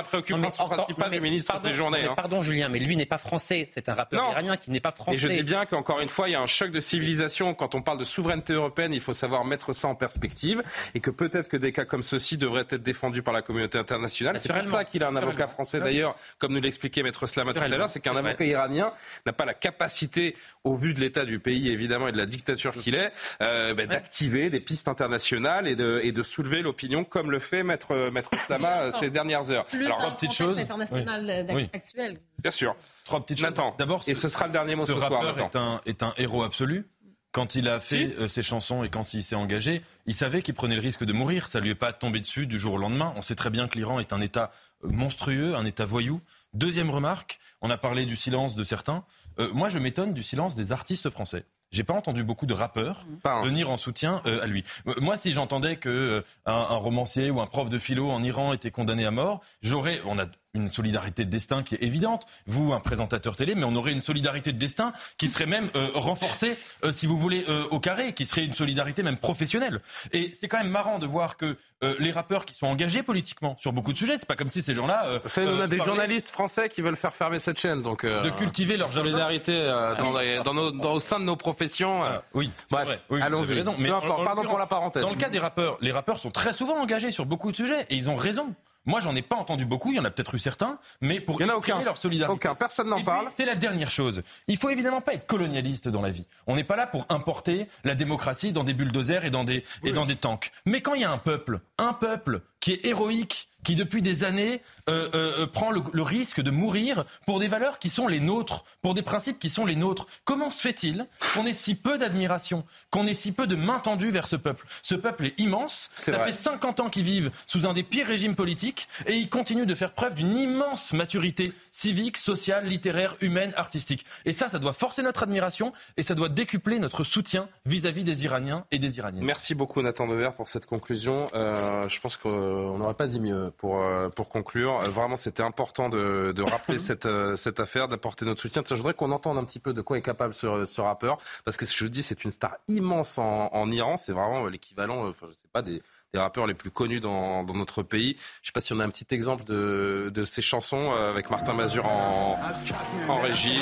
préoccupation principale du ministre pardon, ces journées. mais hein. Pardon Julien, mais lui n'est pas français. C'est un rappeur non. iranien qui n'est pas français. Et je dis bien qu'encore une fois, il y a un choc de civilisation. Quand on parle de souveraineté européenne, il faut savoir mettre ça en perspective et que peut-être que des cas comme ceux-ci devraient être défendus par la communauté internationale. C'est pour ça qu'il a un avocat français d'ailleurs, comme nous l'expliquait Maître Slama tout à l'heure, c'est qu'un avocat iranien n'a pas la capacité, au vu de l'état du pays évidemment et de la dictature qu'il est, euh, bah, d'activer des pistes internationales et de, et de soulever l'opinion comme le fait Maître, Maître Slama euh, ces dernières heures. Plus Alors, trois petites choses. International oui. actuel. Bien sûr. Trois petites choses. Nathan, d'abord, et ce sera le dernier mot ce, ce soir. Ce rappeur est un, est un héros absolu. Quand il a fait si. euh, ses chansons et quand il s'est engagé, il savait qu'il prenait le risque de mourir. Ça lui est pas tombé dessus du jour au lendemain. On sait très bien que l'Iran est un État monstrueux, un État voyou. Deuxième remarque, on a parlé du silence de certains. Euh, moi, je m'étonne du silence des artistes français. J'ai pas entendu beaucoup de rappeurs venir en soutien euh, à lui. Euh, moi, si j'entendais que euh, un, un romancier ou un prof de philo en Iran était condamné à mort, j'aurais, on a une solidarité de destin qui est évidente. Vous, un présentateur télé, mais on aurait une solidarité de destin qui serait même euh, renforcée, euh, si vous voulez, euh, au carré, qui serait une solidarité même professionnelle. Et c'est quand même marrant de voir que euh, les rappeurs qui sont engagés politiquement sur beaucoup de sujets, c'est pas comme si ces gens-là. Euh, Vous savez, on a euh, des parlaient... journalistes français qui veulent faire fermer cette chaîne, donc euh, de cultiver leur solidarité euh, dans, les, dans, nos, dans au sein de nos professions. Euh, ah, oui, bref, oui, allons-y. Raison, mais peu importe. En, en pardon pour la parenthèse. Dans le cas des rappeurs, les rappeurs sont très souvent engagés sur beaucoup de sujets et ils ont raison. Moi, j'en ai pas entendu beaucoup, il y en a peut-être eu certains, mais pour il y en a aucun. leur solidarité. Aucun, personne n'en parle. C'est la dernière chose. Il faut évidemment pas être colonialiste dans la vie. On n'est pas là pour importer la démocratie dans des bulldozers et dans des, oui. et dans des tanks. Mais quand il y a un peuple, un peuple qui est héroïque, qui depuis des années euh, euh, prend le, le risque de mourir pour des valeurs qui sont les nôtres, pour des principes qui sont les nôtres. Comment se fait-il qu'on ait si peu d'admiration, qu'on ait si peu de main tendue vers ce peuple ? Ce peuple est immense, c'est ça vrai. fait cinquante ans qu'ils vivent sous un des pires régimes politiques et ils continuent de faire preuve d'une immense maturité civique, sociale, littéraire, humaine, artistique. Et ça, ça doit forcer notre admiration et ça doit décupler notre soutien vis-à-vis des Iraniens et des Iraniennes. Merci beaucoup Nathan Dever pour cette conclusion. Euh, je pense qu'on n'aurait pas dit mieux pour, pour conclure. Vraiment, c'était important de, de rappeler cette, cette affaire, d'apporter notre soutien. Je voudrais qu'on entende un petit peu de quoi est capable ce, ce rappeur, parce que je dis, c'est une star immense en, en Iran. C'est vraiment l'équivalent, enfin, je sais pas, des, des rappeurs les plus connus dans, dans notre pays. Je ne sais pas si on a un petit exemple de, de ces chansons avec Martin Mazur en, en régie.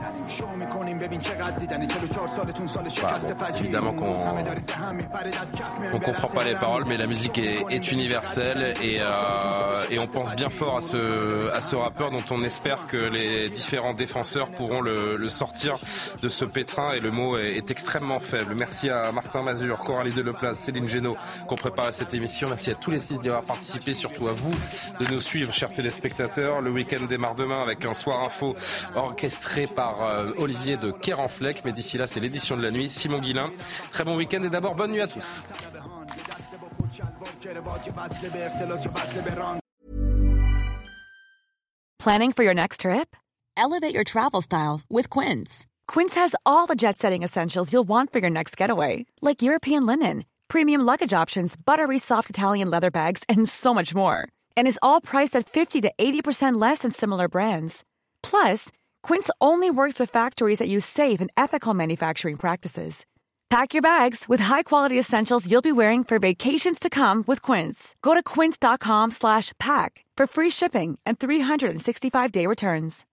Bah, bon, évidemment qu'on ne comprend pas les paroles, mais la musique est, est universelle et, euh, et on pense bien fort à ce, à ce rappeur dont on espère que les différents défenseurs pourront le, le sortir de ce pétrin, et le mot est, est extrêmement faible. Merci à Martin Mazur, Coralie Deleplace, Céline Génaud qui ont préparé cette émission. Merci à tous les six d'y avoir participé, surtout à vous de nous suivre, chers téléspectateurs. Le week-end démarre demain avec un soir info orchestré par euh, Olivier de Kerenfleck, mais d'ici là c'est l'édition de la nuit. Simon Guillain, très bon week-end et d'abord bonne nuit à tous. Planning for your next trip? Elevate your travel style with Quince. Quince has all the jet-setting essentials you'll want for your next getaway, like European linen, premium luggage options, buttery soft Italian leather bags, and so much more. And is all priced at fifty to eighty percent less than similar brands. Plus, Quince only works with factories that use safe and ethical manufacturing practices. Pack your bags with high-quality essentials you'll be wearing for vacations to come with Quince. Go to quince.com slash pack for free shipping and three sixty-five day returns.